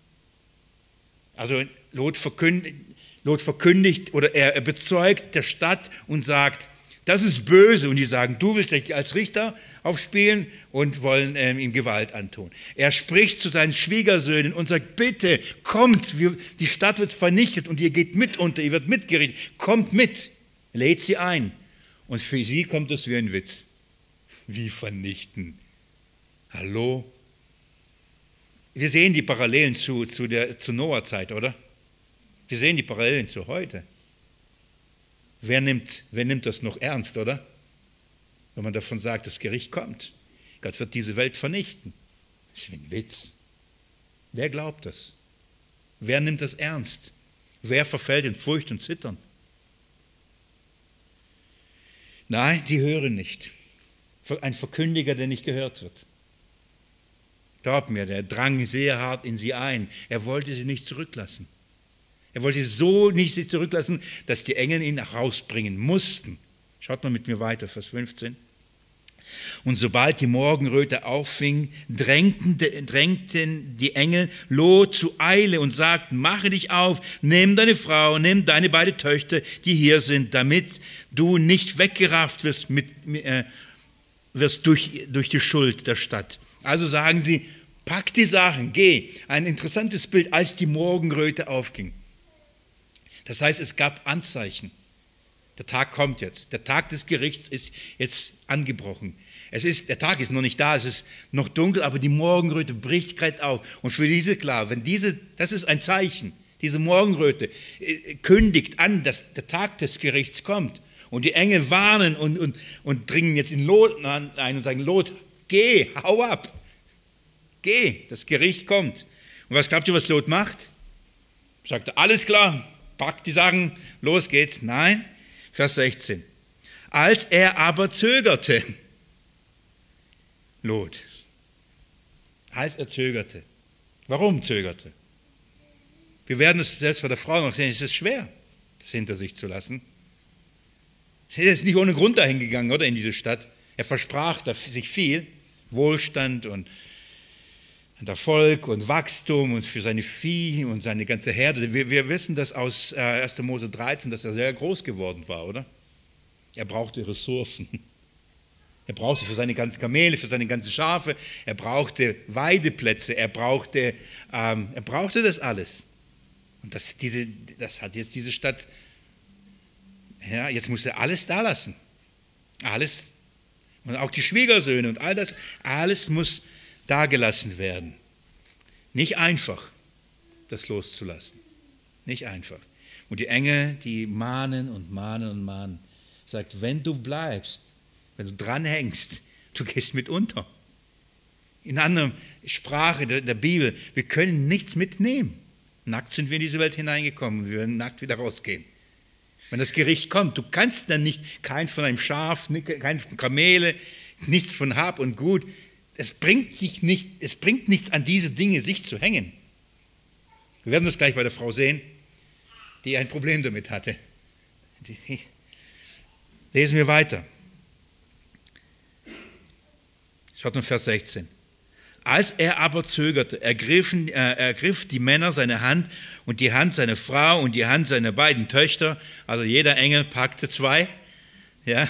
Also Lot verkündigt oder er bezeugt der Stadt und sagt, das ist böse. Und die sagen, du willst dich als Richter aufspielen und wollen ihm Gewalt antun. Er spricht zu seinen Schwiegersöhnen und sagt, bitte, kommt, die Stadt wird vernichtet und ihr geht mit unter, ihr wird mitgerichtet, kommt mit, lädt sie ein. Und für sie kommt es wie ein Witz. Wie vernichten? Hallo? Wir sehen die Parallelen zu Noah-Zeit, oder? Wir sehen die Parallelen zu heute. Wer nimmt das noch ernst, oder? Wenn man davon sagt, das Gericht kommt. Gott wird diese Welt vernichten. Das ist wie ein Witz. Wer glaubt das? Wer nimmt das ernst? Wer verfällt in Furcht und Zittern? Nein, die hören nicht. Ein Verkündiger, der nicht gehört wird. Glaub mir, der drang sehr hart in sie ein. Er wollte sie nicht zurücklassen. Er wollte sie so nicht zurücklassen, dass die Engel ihn rausbringen mussten. Schaut mal mit mir weiter, Vers 15. Und sobald die Morgenröte auffing, drängten die Engel Lot zu Eile und sagten, mache dich auf, nimm deine Frau, nimm deine beiden Töchter, die hier sind, damit du nicht weggerafft wirst, durch die Schuld der Stadt. Also sagen sie, pack die Sachen, geh. Ein interessantes Bild, als die Morgenröte aufging. Das heißt, es gab Anzeichen. Der Tag kommt jetzt. Der Tag des Gerichts ist jetzt angebrochen. Der Tag ist noch nicht da, es ist noch dunkel, aber die Morgenröte bricht gerade auf. Und für diese klar, das ist ein Zeichen. Diese Morgenröte kündigt an, dass der Tag des Gerichts kommt. Und die Engel warnen und dringen jetzt in Lot ein und sagen, Lot, geh, hau ab. Geh, das Gericht kommt. Und was glaubt ihr, was Lot macht? Sagt er, alles klar, packt die Sachen, los geht's. Nein, Vers 16. Als er aber zögerte, Lot, als er zögerte. Warum zögerte? Wir werden es selbst bei der Frau noch sehen, es ist schwer, das hinter sich zu lassen. Er ist nicht ohne Grund dahin gegangen, oder, in diese Stadt. Er versprach sich viel, Wohlstand und Erfolg und Wachstum und für seine Vieh und seine ganze Herde. Wir wissen das aus 1. Mose 13, dass er sehr groß geworden war, oder? Er brauchte Ressourcen. Er brauchte für seine ganzen Kamele, für seine ganzen Schafe, er brauchte Weideplätze, er brauchte das alles. Und das hat jetzt diese Stadt, ja, jetzt muss er alles da lassen. Alles. Und auch die Schwiegersöhne und all das, alles muss da gelassen werden. Nicht einfach, das loszulassen. Nicht einfach. Und die Engel, die mahnen und mahnen und mahnen. Sagt, wenn du bleibst, wenn du dranhängst, du gehst mit unter. In anderer Sprache der Bibel, wir können nichts mitnehmen. Nackt sind wir in diese Welt hineingekommen, wir werden nackt wieder rausgehen. Wenn das Gericht kommt, du kannst dann nicht, kein von einem Schaf, kein von Kamele, nichts von Hab und Gut. Es bringt nichts an diese Dinge, sich zu hängen. Wir werden das gleich bei der Frau sehen, die ein Problem damit hatte. Lesen wir weiter. Schaut nun Vers 16. Als er aber zögerte, ergriff die Männer seine Hand und die Hand seiner Frau und die Hand seiner beiden Töchter, also jeder Engel packte zwei. Ja.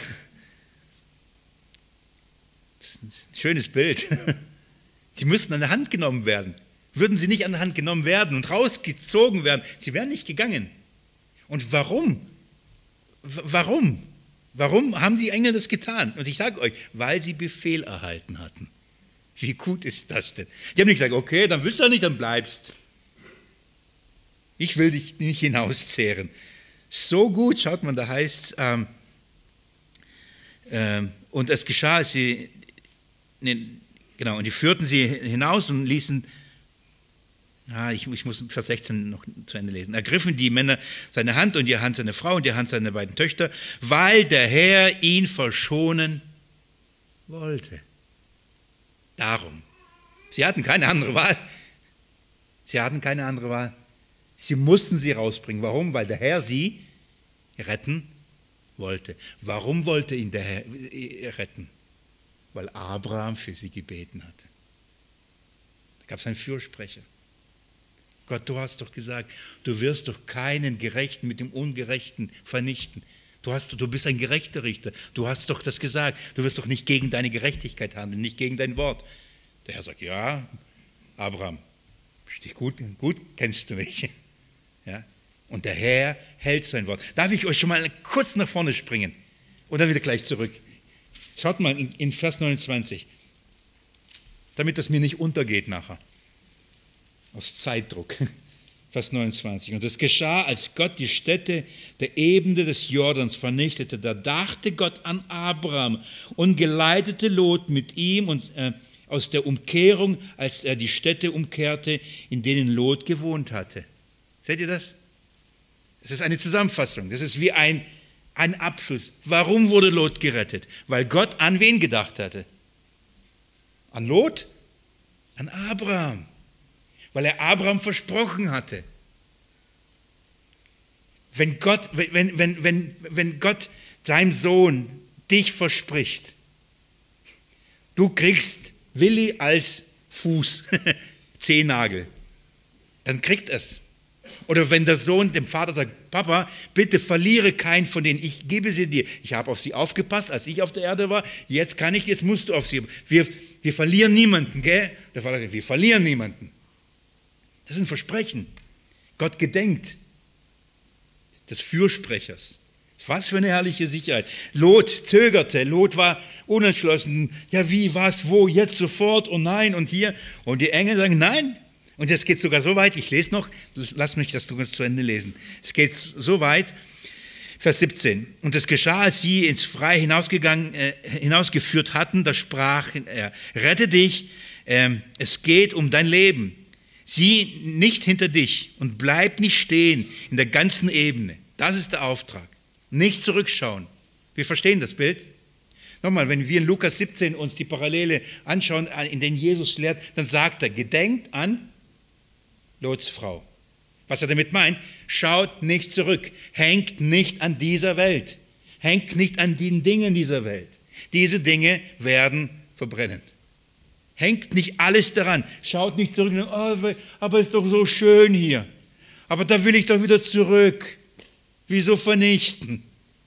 Das ist ein schönes Bild. Die müssten an der Hand genommen werden. Würden sie nicht an der Hand genommen werden und rausgezogen werden, sie wären nicht gegangen. Und warum? Warum? Warum haben die Engel das getan? Und ich sage euch, weil sie Befehl erhalten hatten. Wie gut ist das denn? Die haben nicht gesagt, okay, dann willst du nicht, dann bleibst. Ich will dich nicht hinauszehren. So gut, schaut man, da heißt und es geschah, als sie, und die führten sie hinaus und ließen, ich muss Vers 16 noch zu Ende lesen, ergriffen die Männer seine Hand und die Hand seiner Frau und die Hand seiner beiden Töchter, weil der Herr ihn verschonen wollte. Darum. Sie hatten keine andere Wahl. Sie mussten sie rausbringen. Warum? Weil der Herr sie retten wollte. Warum wollte ihn der Herr retten? Weil Abraham für sie gebeten hatte. Da gab es einen Fürsprecher. Gott, du hast doch gesagt, du wirst doch keinen Gerechten mit dem Ungerechten vernichten. Du bist ein gerechter Richter. Du hast doch das gesagt. Du wirst doch nicht gegen deine Gerechtigkeit handeln, nicht gegen dein Wort. Der Herr sagt, ja, Abraham, gut kennst du mich. Ja? Und der Herr hält sein Wort. Darf ich euch schon mal kurz nach vorne springen und dann wieder gleich zurück? Schaut mal in Vers 29, damit das mir nicht untergeht nachher. Aus Zeitdruck. Vers 29. Und es geschah, als Gott die Städte der Ebene des Jordans vernichtete, da dachte Gott an Abraham und geleitete Lot mit ihm und aus der Umkehrung, als er die Städte umkehrte, in denen Lot gewohnt hatte. Seht ihr das? Das ist eine Zusammenfassung. Das ist wie ein Abschluss. Warum wurde Lot gerettet? Weil Gott an wen gedacht hatte? An Lot? An Abraham. Weil er Abraham versprochen hatte. Wenn Gott seinem Sohn dich verspricht, du kriegst Willi als Fuß, Zehennagel, dann kriegt er es. Oder wenn der Sohn dem Vater sagt, Papa, bitte verliere keinen von denen, ich gebe sie dir. Ich habe auf sie aufgepasst, als ich auf der Erde war, jetzt musst du auf sie. Wir verlieren niemanden, gell? Der Vater sagt, wir verlieren niemanden. Das ist ein Versprechen. Gott gedenkt des Fürsprechers. Was für eine herrliche Sicherheit. Lot zögerte, Lot war unentschlossen. Ja, wie, was, wo, jetzt, sofort, oh nein und hier. Und die Engel sagen, nein. Und es geht sogar so weit, ich lese noch, lass mich das zu Ende lesen. Es geht so weit, Vers 17. Und es geschah, als sie ins Freie hinausgeführt hatten, da sprach er, rette dich, es geht um dein Leben. Sieh nicht hinter dich und bleib nicht stehen in der ganzen Ebene. Das ist der Auftrag. Nicht zurückschauen. Wir verstehen das Bild. Nochmal, wenn wir in Lukas 17 uns die Parallele anschauen, in denen Jesus lehrt, dann sagt er, gedenkt an Lots Frau. Was er damit meint, schaut nicht zurück, hängt nicht an dieser Welt, hängt nicht an den Dingen dieser Welt. Diese Dinge werden verbrennen. Hängt nicht alles daran, schaut nicht zurück, oh, aber es ist doch so schön hier, aber da will ich doch wieder zurück. Wieso vernichten?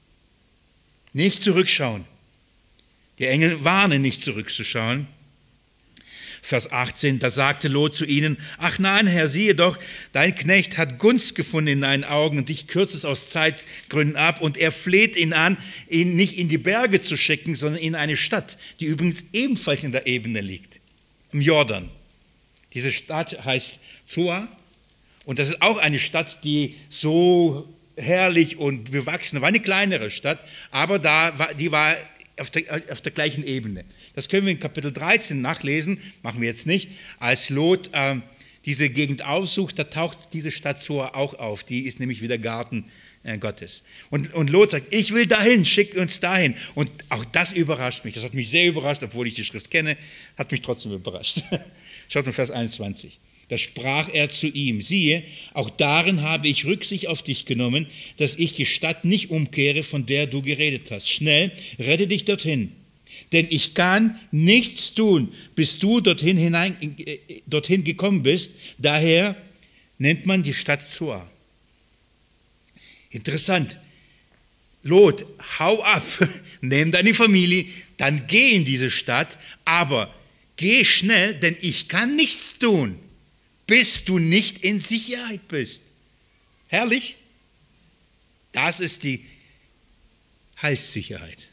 Nicht zurückschauen. Die Engel warnen, nicht zurückzuschauen. Vers 18, da sagte Lot zu ihnen, ach nein, Herr, siehe doch, dein Knecht hat Gunst gefunden in deinen Augen und dich kürzt es aus Zeitgründen ab und er fleht ihn an, ihn nicht in die Berge zu schicken, sondern in eine Stadt, die übrigens ebenfalls in der Ebene liegt, im Jordan. Diese Stadt heißt Zoar und das ist auch eine Stadt, die so herrlich und bewachsen war, eine kleinere Stadt, aber die war auf der gleichen Ebene. Das können wir in Kapitel 13 nachlesen, machen wir jetzt nicht. Als Lot diese Gegend aufsucht, da taucht diese Stadt Zoar auch auf. Die ist nämlich wieder Garten Gottes. Und Lot sagt, ich will dahin, schick uns dahin. Und auch das überrascht mich. Das hat mich sehr überrascht, obwohl ich die Schrift kenne, hat mich trotzdem überrascht. Schaut mal Vers 21. Da sprach er zu ihm, siehe, auch darin habe ich Rücksicht auf dich genommen, dass ich die Stadt nicht umkehre, von der du geredet hast. Schnell, rette dich dorthin, denn ich kann nichts tun, bis du dorthin gekommen bist. Daher nennt man die Stadt Zoar. Interessant. Lot, hau ab, nimm deine Familie, dann geh in diese Stadt, aber geh schnell, denn ich kann nichts tun, bis du nicht in Sicherheit bist. Herrlich? Das ist die Heilssicherheit.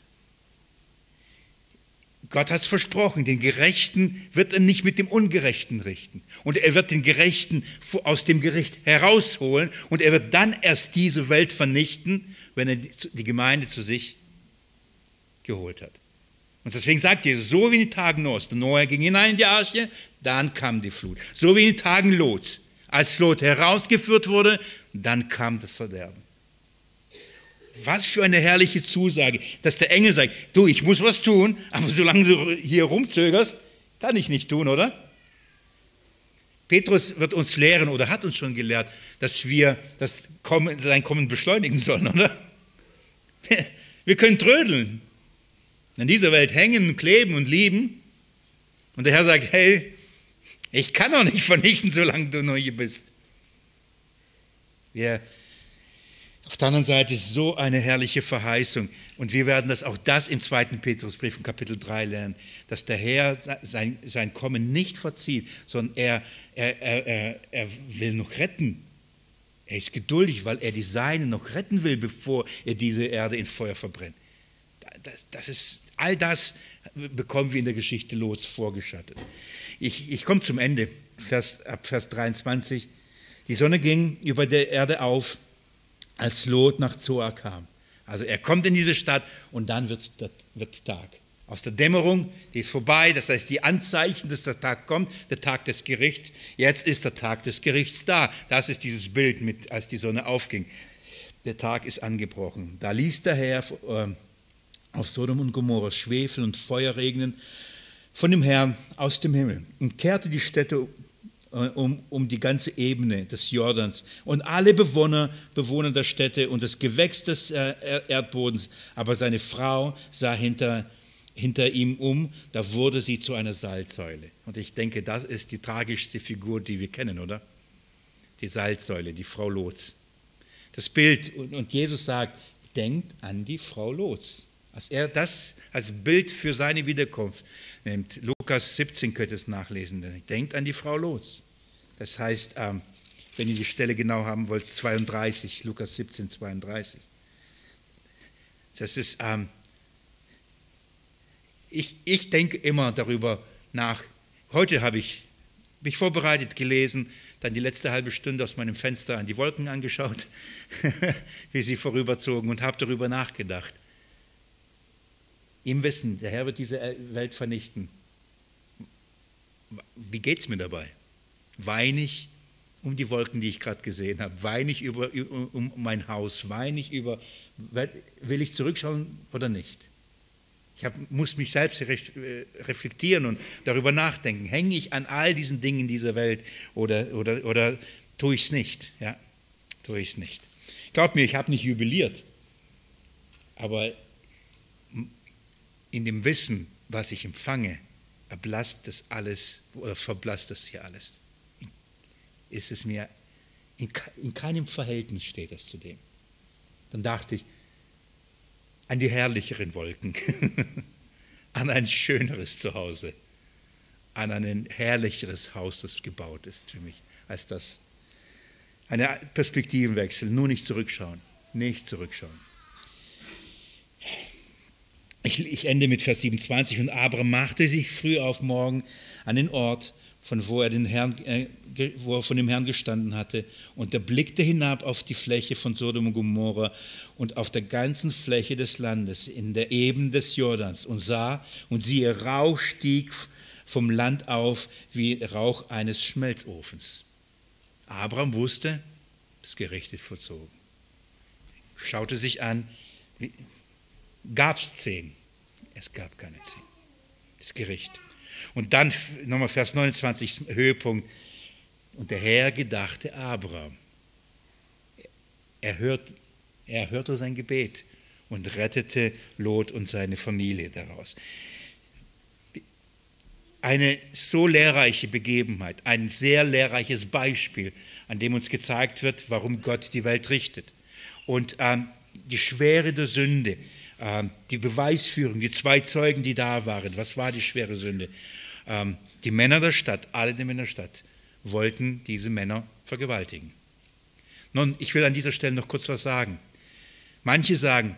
Gott hat es versprochen, den Gerechten wird er nicht mit dem Ungerechten richten. Und er wird den Gerechten aus dem Gericht herausholen und er wird dann erst diese Welt vernichten, wenn er die Gemeinde zu sich geholt hat. Und deswegen sagt Jesus, so wie in den Tagen Noahs, der Noah ging hinein in die Arche, dann kam die Flut. So wie in den Tagen Lots, als Lot herausgeführt wurde, dann kam das Verderben. Was für eine herrliche Zusage, dass der Engel sagt, du, ich muss was tun, aber solange du hier rumzögerst, kann ich nicht tun, oder? Petrus wird uns lehren oder hat uns schon gelehrt, dass wir sein Kommen beschleunigen sollen, oder? Wir können trödeln. In dieser Welt hängen, kleben und lieben. Und der Herr sagt, hey, ich kann doch nicht vernichten, solange du noch hier bist. Auf der anderen Seite ist so eine herrliche Verheißung. Und wir werden auch das im 2. Petrusbrief in Kapitel 3 lernen, dass der Herr sein Kommen nicht verzieht, sondern er will noch retten. Er ist geduldig, weil er die Seinen noch retten will, bevor er diese Erde in Feuer verbrennt. All das bekommen wir in der Geschichte Lots vorgeschattet. Ich komme zum Ende, ab Vers 23. Die Sonne ging über der Erde auf, als Lot nach Zoar kam. Also er kommt in diese Stadt und dann wird Tag. Aus der Dämmerung, die ist vorbei, das heißt die Anzeichen, dass der Tag kommt, der Tag des Gerichts. Jetzt ist der Tag des Gerichts da. Das ist dieses Bild, als die Sonne aufging. Der Tag ist angebrochen. Da ließ der Herr auf Sodom und Gomorra Schwefel und Feuer regnen von dem Herrn aus dem Himmel und kehrte die Städte um die ganze Ebene des Jordans und alle Bewohner der Städte und das Gewächs des Erdbodens. Aber seine Frau sah hinter ihm da wurde sie zu einer Salzsäule. Und ich denke, das ist die tragischste Figur, die wir kennen, oder? Die Salzsäule, die Frau Lots. Das Bild, und Jesus sagt, denkt an die Frau Lots. Als er das als Bild für seine Wiederkunft nimmt. Lukas 17 könnt ihr es nachlesen. Denkt an die Frau Lots. Das heißt, wenn ihr die Stelle genau haben wollt, 32, Lukas 17, 32. Das ist, ich denke immer darüber nach. Heute habe ich Mich vorbereitet, gelesen, dann die letzte halbe Stunde aus meinem Fenster an die Wolken angeschaut, wie sie vorüberzogen und habe darüber nachgedacht. Im Wissen, der Herr wird diese Welt vernichten. Wie geht es mir dabei? Weine ich um die Wolken, die ich gerade gesehen habe? Weine ich um mein Haus? Weine ich will ich zurückschauen oder nicht? Ich muss mich selbst reflektieren und darüber nachdenken. Hänge ich an all diesen Dingen dieser Welt oder tue ich es nicht? Ja, tue ich es nicht. Glaubt mir, ich habe nicht jubiliert, aber in dem Wissen, was ich empfange, erblasst das alles oder verblasst das hier alles. Ist es mir, in keinem Verhältnis steht das zu dem. Dann dachte ich, an die herrlicheren Wolken, an ein schöneres Zuhause, an ein herrlicheres Haus, das gebaut ist für mich, als das. Eine Perspektivenwechsel, nur nicht zurückschauen, nicht zurückschauen. Ich ende mit Vers 27. Und Abraham machte sich früh auf morgen an den Ort, wo er von dem Herrn gestanden hatte, und er blickte hinab auf die Fläche von Sodom und Gomorra und auf der ganzen Fläche des Landes in der Ebene des Jordans und sah, und siehe, Rauch stieg vom Land auf wie Rauch eines Schmelzofens. Abraham wusste, das Gericht ist vollzogen. Schaute sich an, gab es 10? Es gab keine 10. Das Gericht. Und dann nochmal Vers 29, Höhepunkt. Und der Herr gedachte Abraham. Er hörte sein Gebet und rettete Lot und seine Familie daraus. Eine so lehrreiche Begebenheit, ein sehr lehrreiches Beispiel, an dem uns gezeigt wird, warum Gott die Welt richtet. Und die Schwere der Sünde, die Beweisführung, die 2 Zeugen, die da waren. Was war die schwere Sünde? Die Männer der Stadt, alle die Männer der Stadt, wollten diese Männer vergewaltigen. Nun, ich will an dieser Stelle noch kurz was sagen. Manche sagen,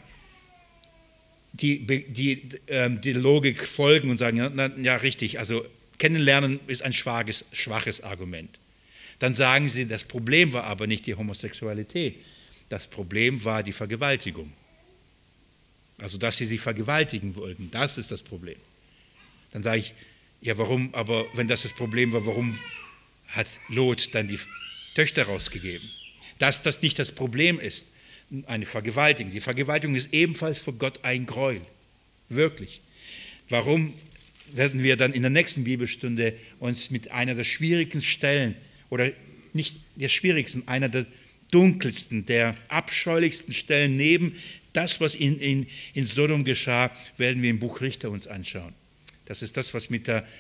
die Logik folgen und sagen, ja richtig, also kennenlernen ist ein schwaches Argument. Dann sagen sie, das Problem war aber nicht die Homosexualität, das Problem war die Vergewaltigung. Also, dass sie vergewaltigen wollten, das ist das Problem. Dann sage ich, ja warum, aber wenn das Problem war, warum hat Lot dann die Töchter rausgegeben? Dass das nicht das Problem ist, eine Vergewaltigung. Die Vergewaltigung ist ebenfalls vor Gott ein Gräuel. Wirklich. Warum werden wir dann in der nächsten Bibelstunde uns mit einer der schwierigsten Stellen, oder nicht der schwierigsten, einer der dunkelsten, der abscheulichsten Stellen neben das, was in Sodom geschah, werden wir im Buch Richter uns anschauen. Das ist das, was mit der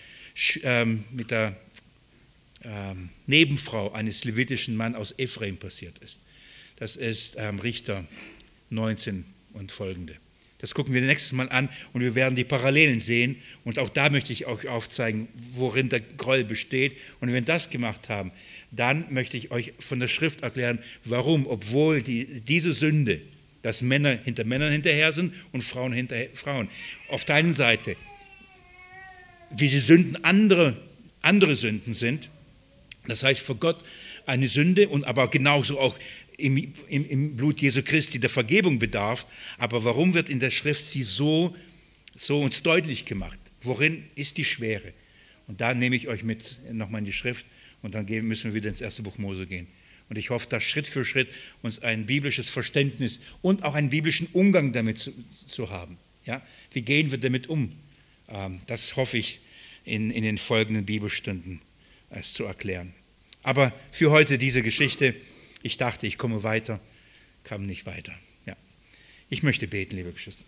Nebenfrau eines levitischen Mannes aus Ephraim passiert ist. Das ist Richter 19 und folgende. Das gucken wir nächstes Mal an und wir werden die Parallelen sehen. Und auch da möchte ich euch aufzeigen, worin der Groll besteht. Und wenn wir das gemacht haben, dann möchte ich euch von der Schrift erklären, warum, obwohl diese Sünde, dass Männer hinter Männern hinterher sind und Frauen hinter Frauen, auf der einen Seite, wie die Sünden andere Sünden sind, das heißt für Gott eine Sünde und aber genauso auch im Blut Jesu Christi der Vergebung bedarf. Aber warum wird in der Schrift sie so uns deutlich gemacht? Worin ist die Schwere? Und da nehme ich euch mit nochmal in die Schrift und dann müssen wir wieder ins 1. Buch Mose gehen. Und ich hoffe, dass Schritt für Schritt uns ein biblisches Verständnis und auch einen biblischen Umgang damit zu haben. Ja? Wie gehen wir damit um? Das hoffe ich in den folgenden Bibelstunden es zu erklären. Aber für heute diese Geschichte. Ich dachte, ich komme weiter, kam nicht weiter. Ja. Ich möchte beten, liebe Geschwister.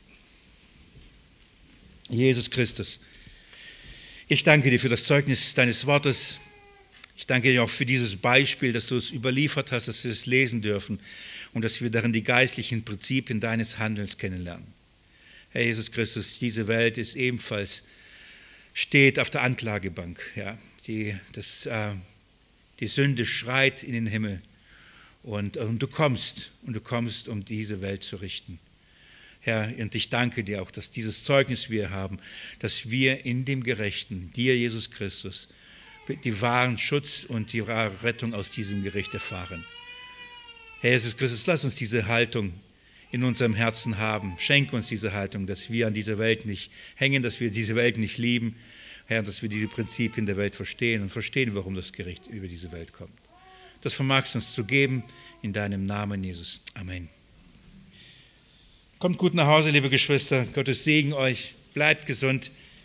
Jesus Christus, ich danke dir für das Zeugnis deines Wortes. Ich danke dir auch für dieses Beispiel, dass du es überliefert hast, dass wir es lesen dürfen und dass wir darin die geistlichen Prinzipien deines Handelns kennenlernen. Herr Jesus Christus, diese Welt ist ebenfalls, steht auf der Anklagebank. Ja. Die Sünde schreit in den Himmel. Und du kommst, um diese Welt zu richten. Herr, und ich danke dir auch, dass dieses Zeugnis wir haben, dass wir in dem Gerechten, dir, Jesus Christus, die wahren Schutz und die wahre Rettung aus diesem Gericht erfahren. Herr Jesus Christus, lass uns diese Haltung in unserem Herzen haben. Schenk uns diese Haltung, dass wir an dieser Welt nicht hängen, dass wir diese Welt nicht lieben, Herr, dass wir diese Prinzipien der Welt verstehen und verstehen, warum das Gericht über diese Welt kommt. Das vermagst du uns zu geben, in deinem Namen, Jesus. Amen. Kommt gut nach Hause, liebe Geschwister. Gottes Segen euch. Bleibt gesund.